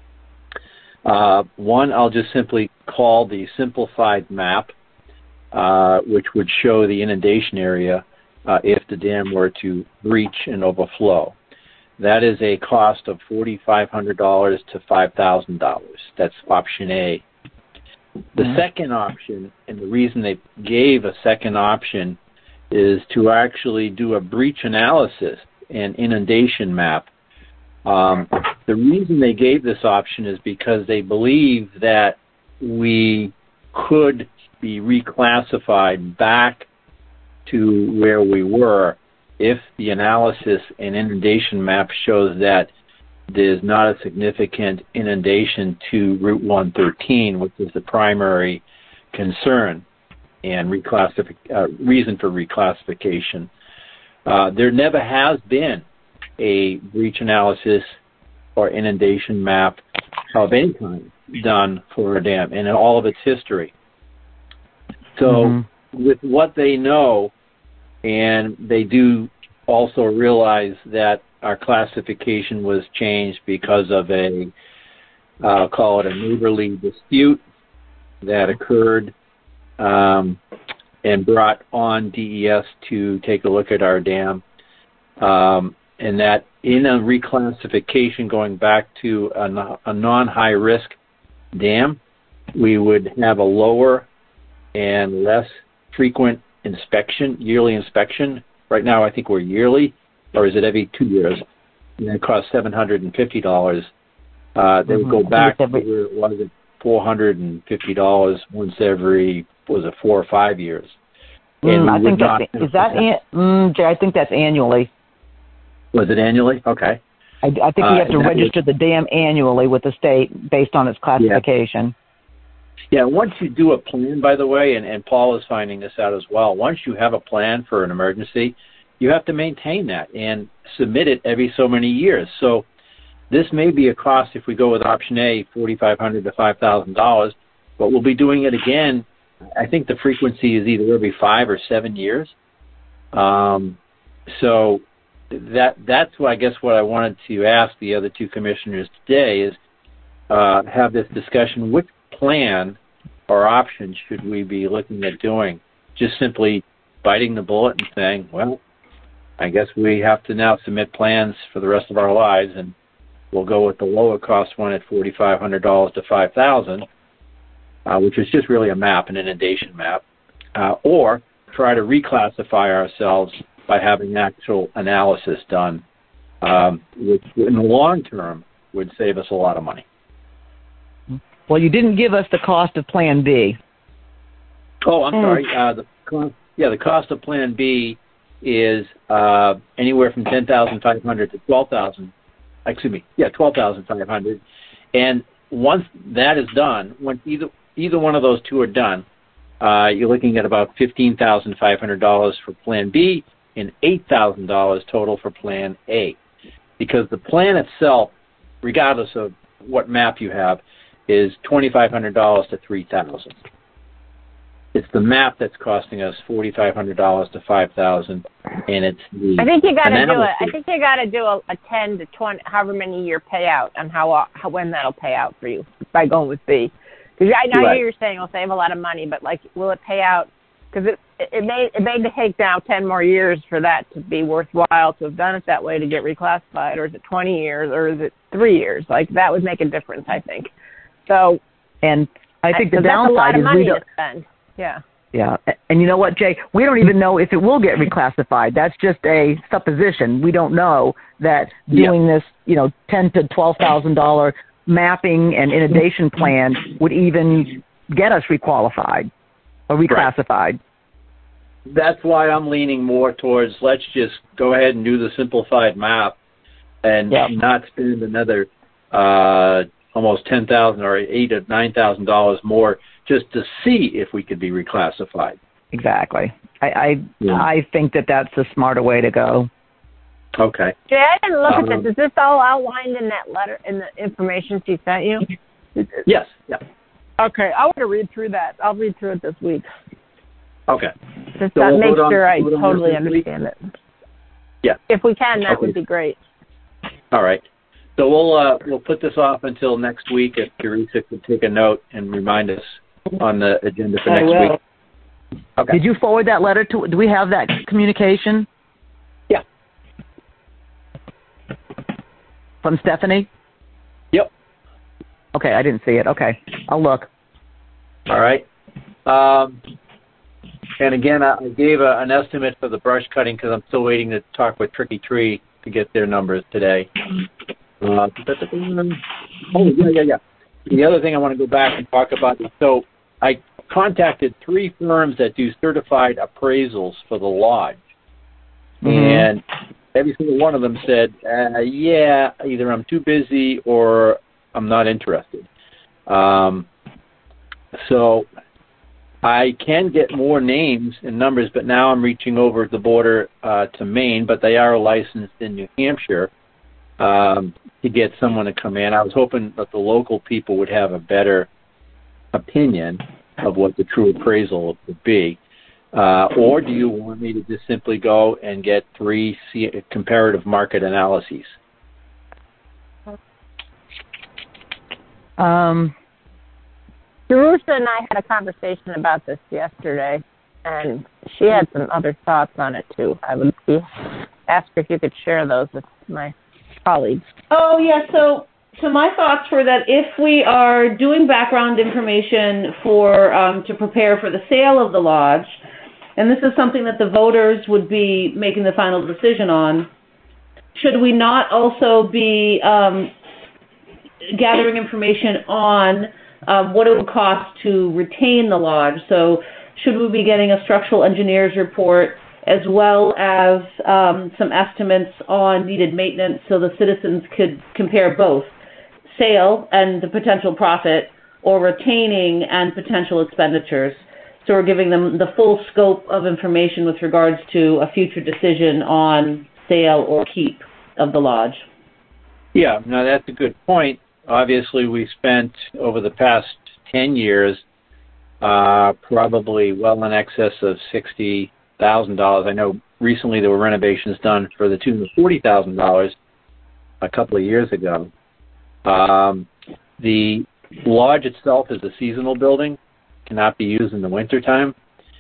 C: One I'll just simply call the simplified map, which would show the inundation area if the dam were to breach and overflow. That is a cost of $4,500 to $5,000. That's option A. The second option, and the reason they gave a second option, is to actually do a breach analysis and inundation map. The reason they gave this option is because they believe that we could be reclassified back to where we were if the analysis and inundation map shows that there's not a significant inundation to Route 113, which is the primary concern and reason for reclassification. There never has been a breach analysis or inundation map of any kind done for a dam in all of its history. So with what they know, and they do also realize that our classification was changed because of I'll call it a neighborly dispute that occurred and brought on DES to take a look at our dam, and that in a reclassification going back to a non-high risk dam, we would have a lower and less frequent yearly inspection. Right now, I think we're yearly, or is it every 2 years? And it costs $750. They would go back to where it was at $450 once every 4 or 5 years. And
A: I think Jay, I think that's annually.
C: Was it annually? Okay.
A: I think we have to register the dam annually with the state based on its classification.
C: Yeah, once you do a plan, by the way, and Paul is finding this out as well, once you have a plan for an emergency, you have to maintain that and submit it every so many years. So this may be a cost if we go with option A, $4,500 to $5,000, but we'll be doing it again. I think the frequency is either every 5 or 7 years. So that's what I guess what I wanted to ask the other two commissioners today is have this discussion. Which plan or option should we be looking at doing? Just simply biting the bullet and saying, well, I guess we have to now submit plans for the rest of our lives, and we'll go with the lower cost one at $4,500 to $5,000, which is just really a map, an inundation map, or try to reclassify ourselves by having actual analysis done, which in the long term would save us a lot of money.
A: Well, you didn't give us the cost of Plan B.
C: Oh, I'm sorry. The cost of Plan B is anywhere from $10,500 to $12,000. Excuse me. Yeah, $12,500. And once that is done, when either one of those two are done, you're looking at about $15,500 for Plan B and $8,000 total for Plan A, because the plan itself, regardless of what map you have, is $2,500 to $3,000. It's the map that's costing us $4,500 to $5,000, and it's the.
D: I think you got to do it. I think you got to do a 10 to 20, however many year payout, and how when that'll pay out for you by going with B. Because I know you're saying we'll save a lot of money, but like, will it pay out? Because it may take now 10 more years for that to be worthwhile to have done it that way to get reclassified, or is it 20 years, or is it 3 years? Like, that would make a difference, I think. So,
A: and I think the downside is we don't
D: spend. Yeah.
A: Yeah, and you know what, Jay? We don't even know if it will get reclassified. That's just a supposition. We don't know that doing this, $10,000 to $12,000 mapping and inundation plan would even get us requalified or reclassified. Right.
C: That's why I'm leaning more towards let's just go ahead and do the simplified map and not spend another almost $10,000 or $8,000 to $9,000 more just to see if we could be reclassified.
A: Exactly. I think that's a smarter way to go.
C: Okay.
D: Jay, I didn't look at this. Is this all outlined in that letter, in the information she sent you?
C: Yes. Yeah.
D: Okay. I want to read through that. I'll read through it this week.
C: Okay.
D: Just to make sure I totally understand it.
C: Yeah.
D: If we can, that would be great.
C: All right. So we'll put this off until next week if Teresa could take a note and remind us on the agenda for next week. Okay.
A: Did you forward that letter to? Do we have that communication?
C: Yeah.
A: From Stephanie?
C: Yep.
A: Okay, I didn't see it. Okay, I'll look.
C: All right. And again, I gave an estimate for the brush cutting because I'm still waiting to talk with Tricky Tree to get their numbers today. The other thing I want to go back and talk about is, so I contacted 3 firms that do certified appraisals for the lodge. Mm-hmm. And every single one of them said, either I'm too busy or I'm not interested. So I can get more names and numbers, but now I'm reaching over the border to Maine, but they are licensed in New Hampshire to get someone to come in. I was hoping that the local people would have a better opinion of what the true appraisal would be. Or do you want me to just simply go and get 3 comparative market analyses?
D: Teresa and I had a conversation about this yesterday, and she had some other thoughts on it, too. I would ask her if you could share those with my colleagues.
B: Oh, yeah. So my thoughts were that if we are doing background information to prepare for the sale of the lodge, and this is something that the voters would be making the final decision on, should we not also be gathering information on what it would cost to retain the lodge? So should we be getting a structural engineer's report as well as some estimates on needed maintenance so the citizens could compare both sale and the potential profit, or retaining and potential expenditures. So we're giving them the full scope of information with regards to a future decision on sale or keep of the lodge.
C: Yeah, no, that's a good point. Obviously, we spent over the past 10 years probably well in excess of $60,000. I know recently there were renovations done for the tune of $40,000 a couple of years ago. The lodge itself is a seasonal building, cannot be used in the wintertime.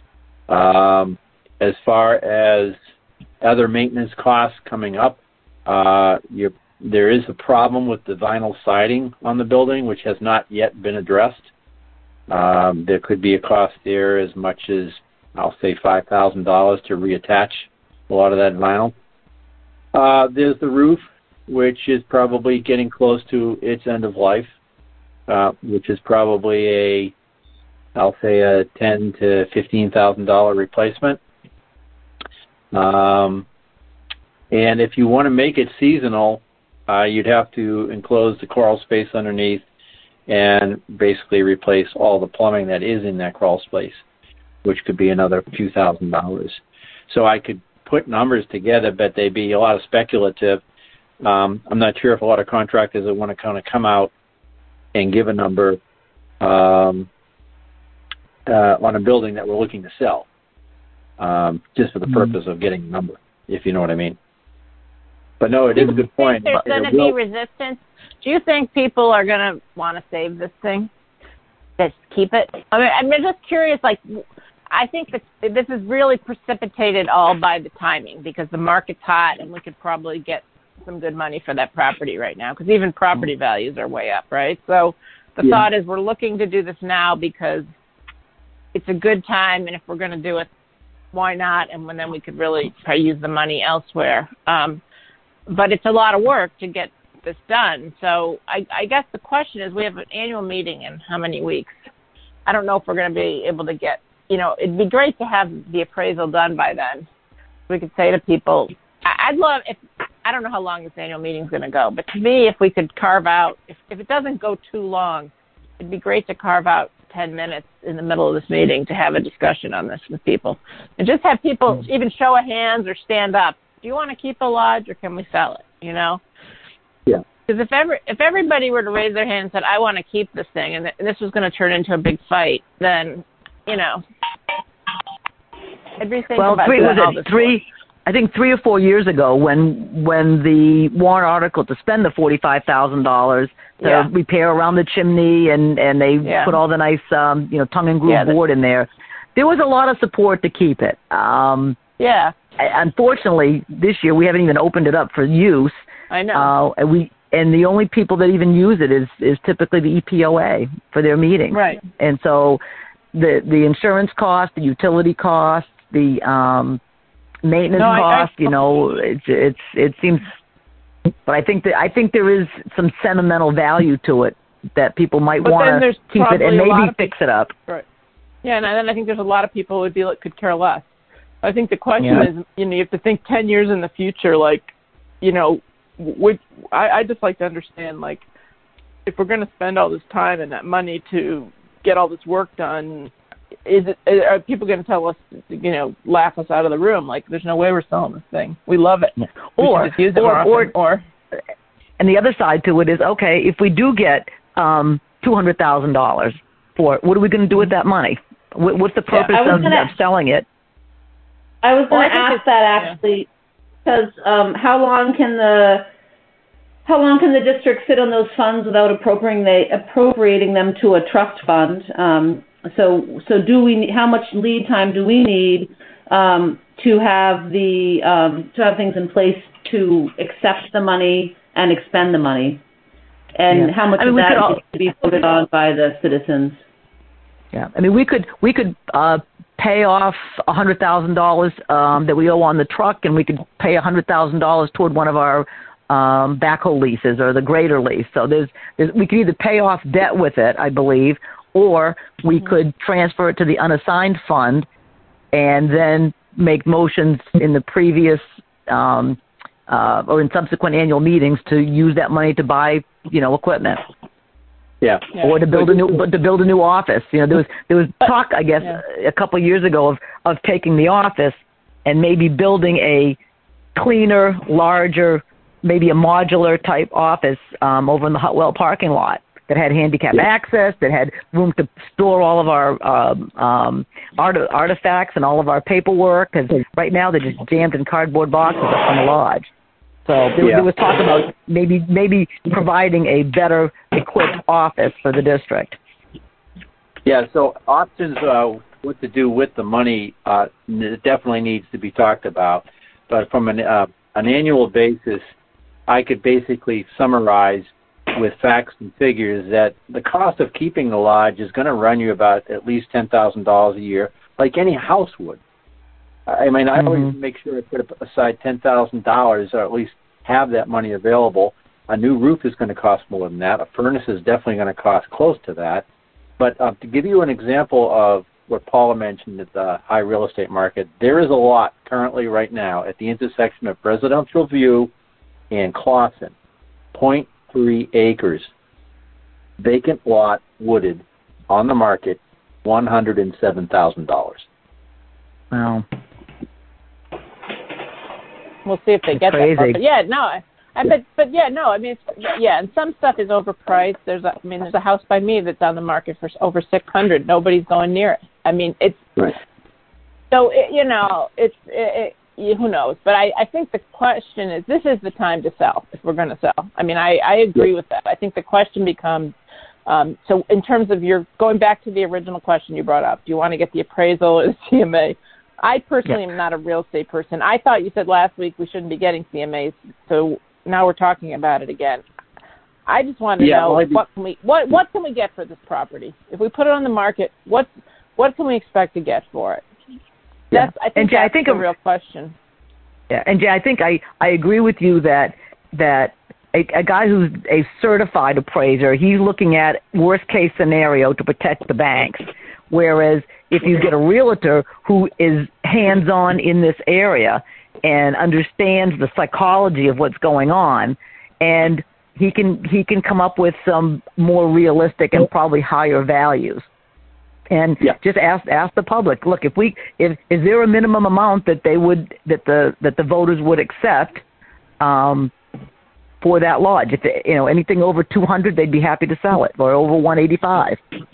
C: As far as other maintenance costs coming up, there is a problem with the vinyl siding on the building, which has not yet been addressed. There could be a cost there as much as, I'll say, $5,000 to reattach a lot of that vinyl. There's the roof, which is probably getting close to its end of life, which is probably I'll say a $10,000 to $15,000 replacement. And if you want to make it seasonal, you'd have to enclose the crawl space underneath and basically replace all the plumbing that is in that crawl space, which could be another few $1,000s. So I could put numbers together, but they'd be a lot of speculative. I'm not sure if a lot of contractors would want to kind of come out and give a number on a building that we're looking to sell, just for the purpose of getting a number, if you know what I mean. But no, it is a good point.
D: There's going to be resistance. Do you think people are going to want to save this thing? Just keep it? I mean, I'm just curious, like, I think that this is really precipitated all by the timing, because the market's hot and we could probably get some good money for that property right now, because even property values are way up, right? So the thought is we're looking to do this now because it's a good time, and if we're going to do it, why not? And then we could really try to use the money elsewhere. But it's a lot of work to get this done. So I guess the question is, we have an annual meeting in how many weeks? I don't know if we're going to be able to get, it'd be great to have the appraisal done by then. We could say to people, I'd love, I don't know how long this annual meeting is going to go, but to me, if we could carve out, if it doesn't go too long, it'd be great to carve out 10 minutes in the middle of this meeting to have a discussion on this with people. And just have people even show of hands or stand up. Do you want to keep the lodge or can we sell it,
C: Yeah.
D: Because if everybody were to raise their hand and said, I want to keep this thing, and this was going to turn into a big fight, then, everything about
A: I think 3 or 4 years ago when the warrant article to spend the $45,000 to repair around the chimney and they put all the nice, tongue and groove board in there was a lot of support to keep it. Unfortunately, this year we haven't even opened it up for use.
D: I know.
A: And the only people that even use it is typically the EPOA for their meetings.
D: Right.
A: And so the insurance cost, the utility costs, the maintenance cost, it seems. But I think there is some sentimental value to it that people might want to keep it and maybe fix it up. Right.
D: Yeah, and then I think there's a lot of people who could care less. I think the question is, you have to think 10 years in the future, I'd just like to understand, if we're going to spend all this time and that money to get all this work done, are people going to tell us, laugh us out of the room? There's no way we're selling this thing. We love it.
A: Or and the other side to it is, okay, if we do get $200,000 for it, what are we going to do with that money? What's the purpose of selling it?
B: I was going to ask that actually, because how long can the district sit on those funds without appropriating them to a trust fund? So how much lead time do we need to have things in place to accept the money and expend the money? And how much of that needs to be voted on by the citizens?
A: Yeah, we could pay off $100,000 that we owe on the truck, and we could pay $100,000 toward one of our backhoe leases or the grader lease. So we could either pay off debt with it, I believe, or we could transfer it to the unassigned fund and then make motions in the previous or in subsequent annual meetings to use that money to buy, equipment.
C: Yeah.
A: Or to build a new office. You know, there was talk, I guess, a couple of years ago of taking the office and maybe building a cleaner, larger, maybe a modular type office over in the Hutwell parking lot that had handicap access, that had room to store all of our artifacts and all of our paperwork. Because right now they're just jammed in cardboard boxes up in the lodge. So there was talk about maybe providing a better equipped office for the district.
C: Yeah, so options, what to do with the money, definitely needs to be talked about. But from an annual basis, I could basically summarize with facts and figures that the cost of keeping the lodge is going to run you about at least $10,000 a year, like any house would. I mean, I always make sure I put aside $10,000 or at least have that money available. A new roof is going to cost more than that. A furnace is definitely going to cost close to that. But to give you an example of what Paula mentioned at the high real estate market, there is a lot currently right now at the intersection of Presidential View and Clawson, 0.3 acres, vacant lot, wooded, on the market, $107,000.
A: Wow.
D: We'll see if they get that far. But yeah, no, but yeah, no. I mean, and some stuff is overpriced. There's a house by me that's on the market for over $600. Nobody's going near it. I mean, it's
C: right.
D: So who knows? But I think the question is, this is the time to sell if we're going to sell. I mean, I agree with that. I think the question becomes, so in terms of going back to the original question you brought up, do you want to get the appraisal or the CMA? I personally am not a real estate person. I thought you said last week we shouldn't be getting CMAs, so now we're talking about it again. I just want to know what can we get for this property? If we put it on the market, what can we expect to get for it? I think that's a real question.
A: Yeah, and Jay, I think I agree with you that a guy who's a certified appraiser, he's looking at worst case scenario to protect the banks. Whereas if you get a realtor who is hands-on in this area and understands the psychology of what's going on, and he can come up with some more realistic and probably higher values. And just ask the public. Look, is there a minimum amount that the voters would accept for that lodge? If anything over 200, they'd be happy to sell it, or over 185.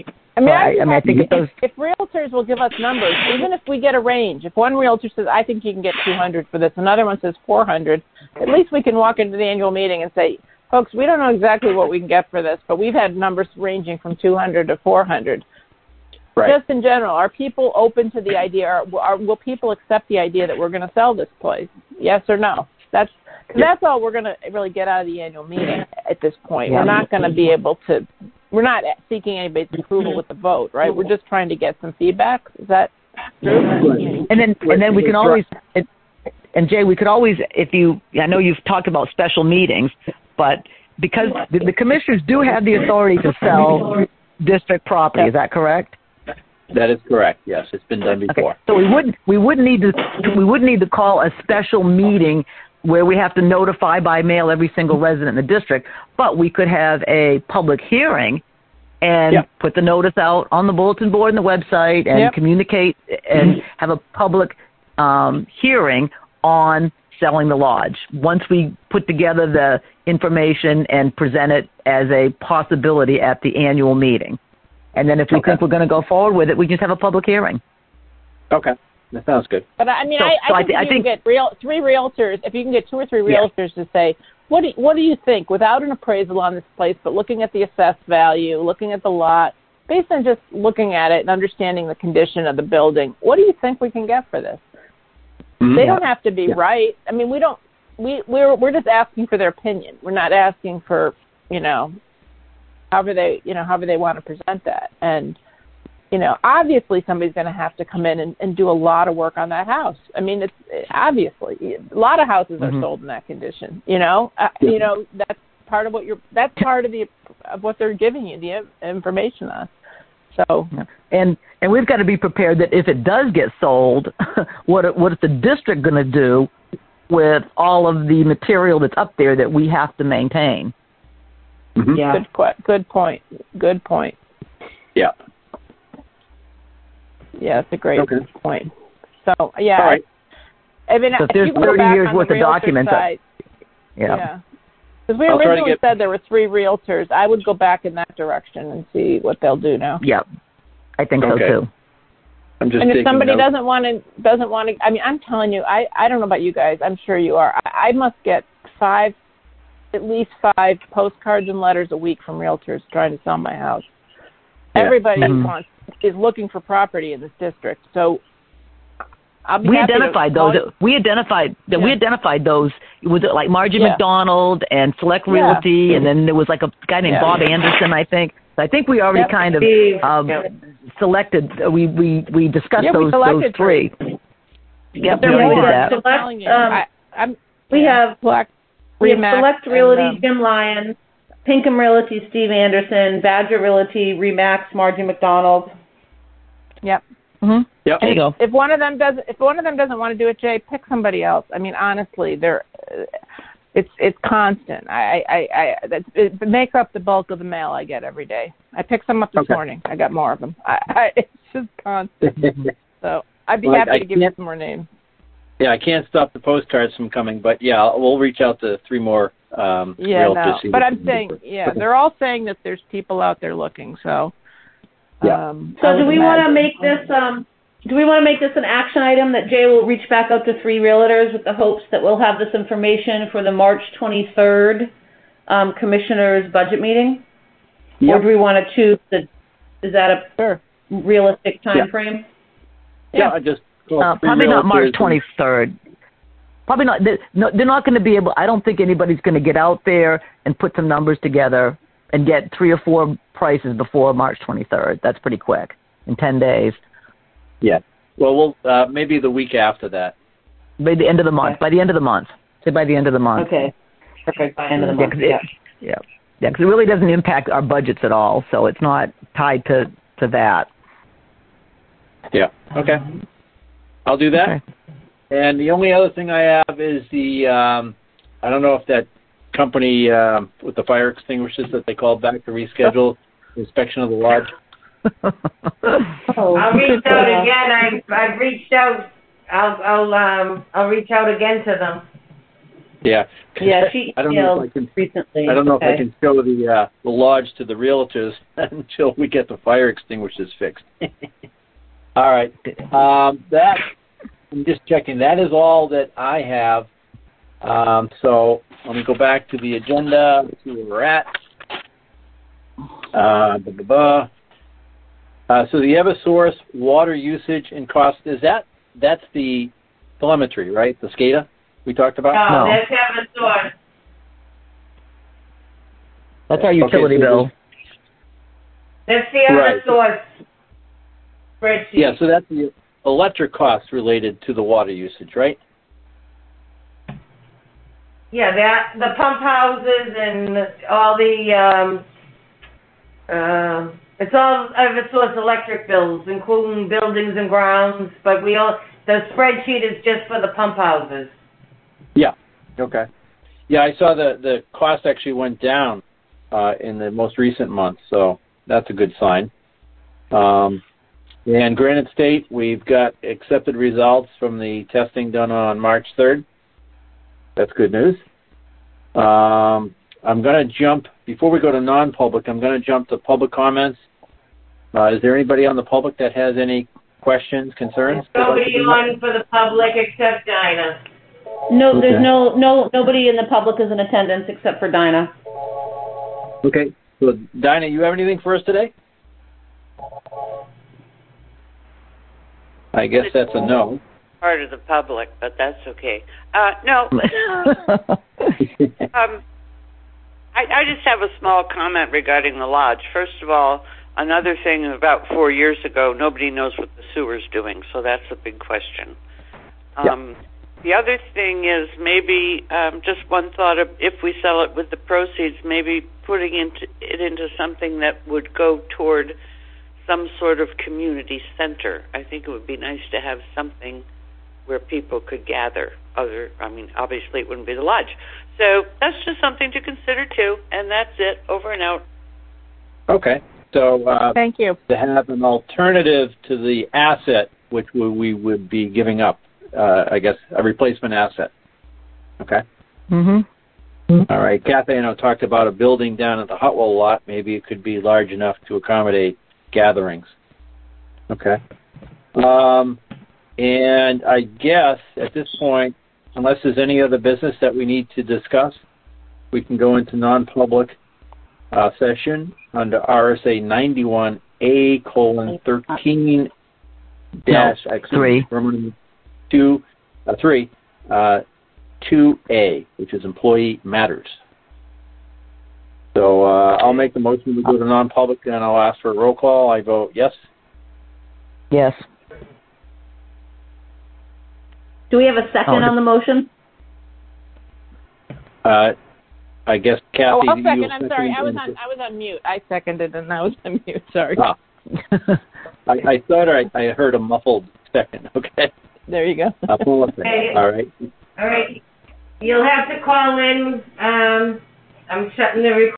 A: I think
D: if realtors will give us numbers, even if we get a range, if one realtor says, I think you can get 200 for this, another one says 400, at least we can walk into the annual meeting and say, folks, we don't know exactly what we can get for this, but we've had numbers ranging from 200 to 400. Right. Just in general, are people open to the idea, or will people accept the idea that we're going to sell this place? Yes or no? That's all we're going to really get out of the annual meeting at this point. We're not going to be able to. We're not seeking anybody's approval with the vote, right? We're just trying to get some feedback. Is that true?
A: And then we can always, and Jay, we could always, I know you've talked about special meetings, but because the commissioners do have the authority to sell district property, is that correct?
C: That is correct. Yes, it's been done before.
A: Okay. So we wouldn't need to call a special meeting where we have to notify by mail every single resident in the district, but we could have a public hearing and put the notice out on the bulletin board and the website and communicate and have a public hearing on selling the lodge. Once we put together the information and present it as a possibility at the annual meeting. And then if we think we're going to go forward with it, we just have a public hearing.
C: Okay. That sounds good.
D: But I mean, I think you can get three realtors, if you can get two or three realtors to say, what do you think, without an appraisal on this place, but looking at the assessed value, looking at the lot, based on just looking at it and understanding the condition of the building, what do you think we can get for this? Mm-hmm. They don't have to be right. I mean, we're just asking for their opinion. We're not asking for, however they want to present that. And, obviously somebody's going to have to come in and do a lot of work on that house. I mean, it's obviously a lot of houses are sold in that condition. That's part of what they're giving you the information on. So,
A: and we've got to be prepared that if it does get sold, what is the district going to do with all of the material that's up there that we have to maintain?
C: Mm-hmm.
D: Yeah. Good point.
C: Yeah.
D: Yeah, that's a great point. So, yeah.
C: All right.
D: I mean,
A: so if there's 30 years worth of documents.
D: Side, yeah. Because we originally said there were 3 realtors. I would go back in that direction and see what they'll do now.
A: Yeah, I think so too.
C: I'm just
D: and if somebody doesn't want to, I mean, I'm telling you, I don't know about you guys. I'm sure you are. I must get at least 5 postcards and letters a week from realtors trying to sell my house. Yeah. Everybody is looking for property in this district, so.
A: We identified those. We identified those. It was like Margie McDonald and Select Realty, and then there was like a guy named Bob Anderson, I think. So I think we already kind of selected. We discussed those 3. Yep, we did that.
B: We have Select Realty, Jim Lyons, Pinkham Realty, Steve Anderson, Badger Realty, Remax, Margie McDonald.
D: Yep.
A: Mm-hmm.
C: Yep.
A: There you go.
D: If one of them doesn't want to do it, Jay, pick somebody else. I mean, honestly, it's constant. It makes up the bulk of the mail I get every day. I picked some up this morning. I got more of them. It's just constant. So I'd be happy to give you some more names.
C: Yeah, I can't stop the postcards from coming, but we'll reach out to 3 more. Realtors.
D: But I'm saying, they're all saying that there's people out there looking. So.
C: Yeah.
B: So do we want to make this? Do we want to make this an action item that Jay will reach back out to 3 realtors with the hopes that we'll have this information for the March 23rd commissioners' budget meeting? Yep. Or do we want to choose is that a realistic time frame?
C: Yeah, I just
A: probably not March 23rd. Probably not. They're not going to be able. I don't think anybody's going to get out there and put some numbers together and get 3 or 4 prices before March 23rd. That's pretty quick, in 10 days.
C: Yeah. Well, we'll maybe the week after that.
A: By the end of the month. By the end of the month. Say by the end of the month.
B: Okay. Perfect. By the end of the month.
A: Yeah, because it really doesn't impact our budgets at all, so it's not tied to that.
C: Yeah. Okay. I'll do that. Okay. And the only other thing I have is I don't know if that company with the fire extinguishers that they called back to reschedule the inspection of the lodge.
E: I'll reach out again. I've reached out. I'll reach out again to them.
C: Yeah.
B: Yeah, she emailed recently.
C: I don't know if I can show the lodge to the realtors until we get the fire extinguishers fixed. All right. That I'm just checking. That is all that I have. So let me go back to the agenda, see where we're at. So the Eversource water usage and cost, that's the telemetry, right? The SCADA we talked about?
E: No, that's Eversource.
A: That's our utility bill.
E: That's the Eversource spreadsheet.
C: Yeah, so that's the electric costs related to the water usage, right?
E: Yeah, the pump houses and all the it's all Eversource electric bills, including buildings and grounds. But the spreadsheet is just for the pump houses.
C: Yeah. Okay. Yeah, I saw the cost actually went down in the most recent month, so that's a good sign. And Granite State, we've got accepted results from the testing done on March 3rd. That's good news. I'm going to jump, before we go to non-public, I'm going to jump to public comments. Is there anybody on the public that has any questions, concerns?
E: Nobody on for the public except Dinah.
B: No, there's nobody in the public is in attendance except for Dinah.
C: Okay. So, Dinah, you have anything for us today? I guess that's a no.
F: Part of the public, but that's okay. No. I just have a small comment regarding the lodge. First of all, another thing, about 4 years ago, nobody knows what the sewer's doing, so that's a big question. The other thing is maybe just one thought of if we sell it with the proceeds, maybe putting it into something that would go toward some sort of community center. I think it would be nice to have something where people could gather. Obviously it wouldn't be the lodge. So that's just something to consider too, and that's it. Over and out.
C: Okay. So
D: thank you.
C: To have an alternative to the asset, which we would be giving up, I guess, a replacement asset. Okay. All right. Kathy, I know talked about a building down at the Hotwell lot. Maybe it could be large enough to accommodate gatherings. Okay. And I guess at this point, unless there's any other business that we need to discuss, we can go into non-public session under RSA 91A:13 2A, which is employee matters. So I'll make the motion to go to non-public, and I'll ask for a roll call. I vote yes.
A: Yes.
B: Do we have a second on the motion?
C: I guess Kathy.
D: Oh, I'll second. I'm sorry. I was on mute. I seconded and I was on mute. Sorry.
C: Oh. I thought I heard a muffled second. Okay.
D: There you go.
E: Okay.
C: All right.
E: All right. You'll have to call in. I'm shutting the recording.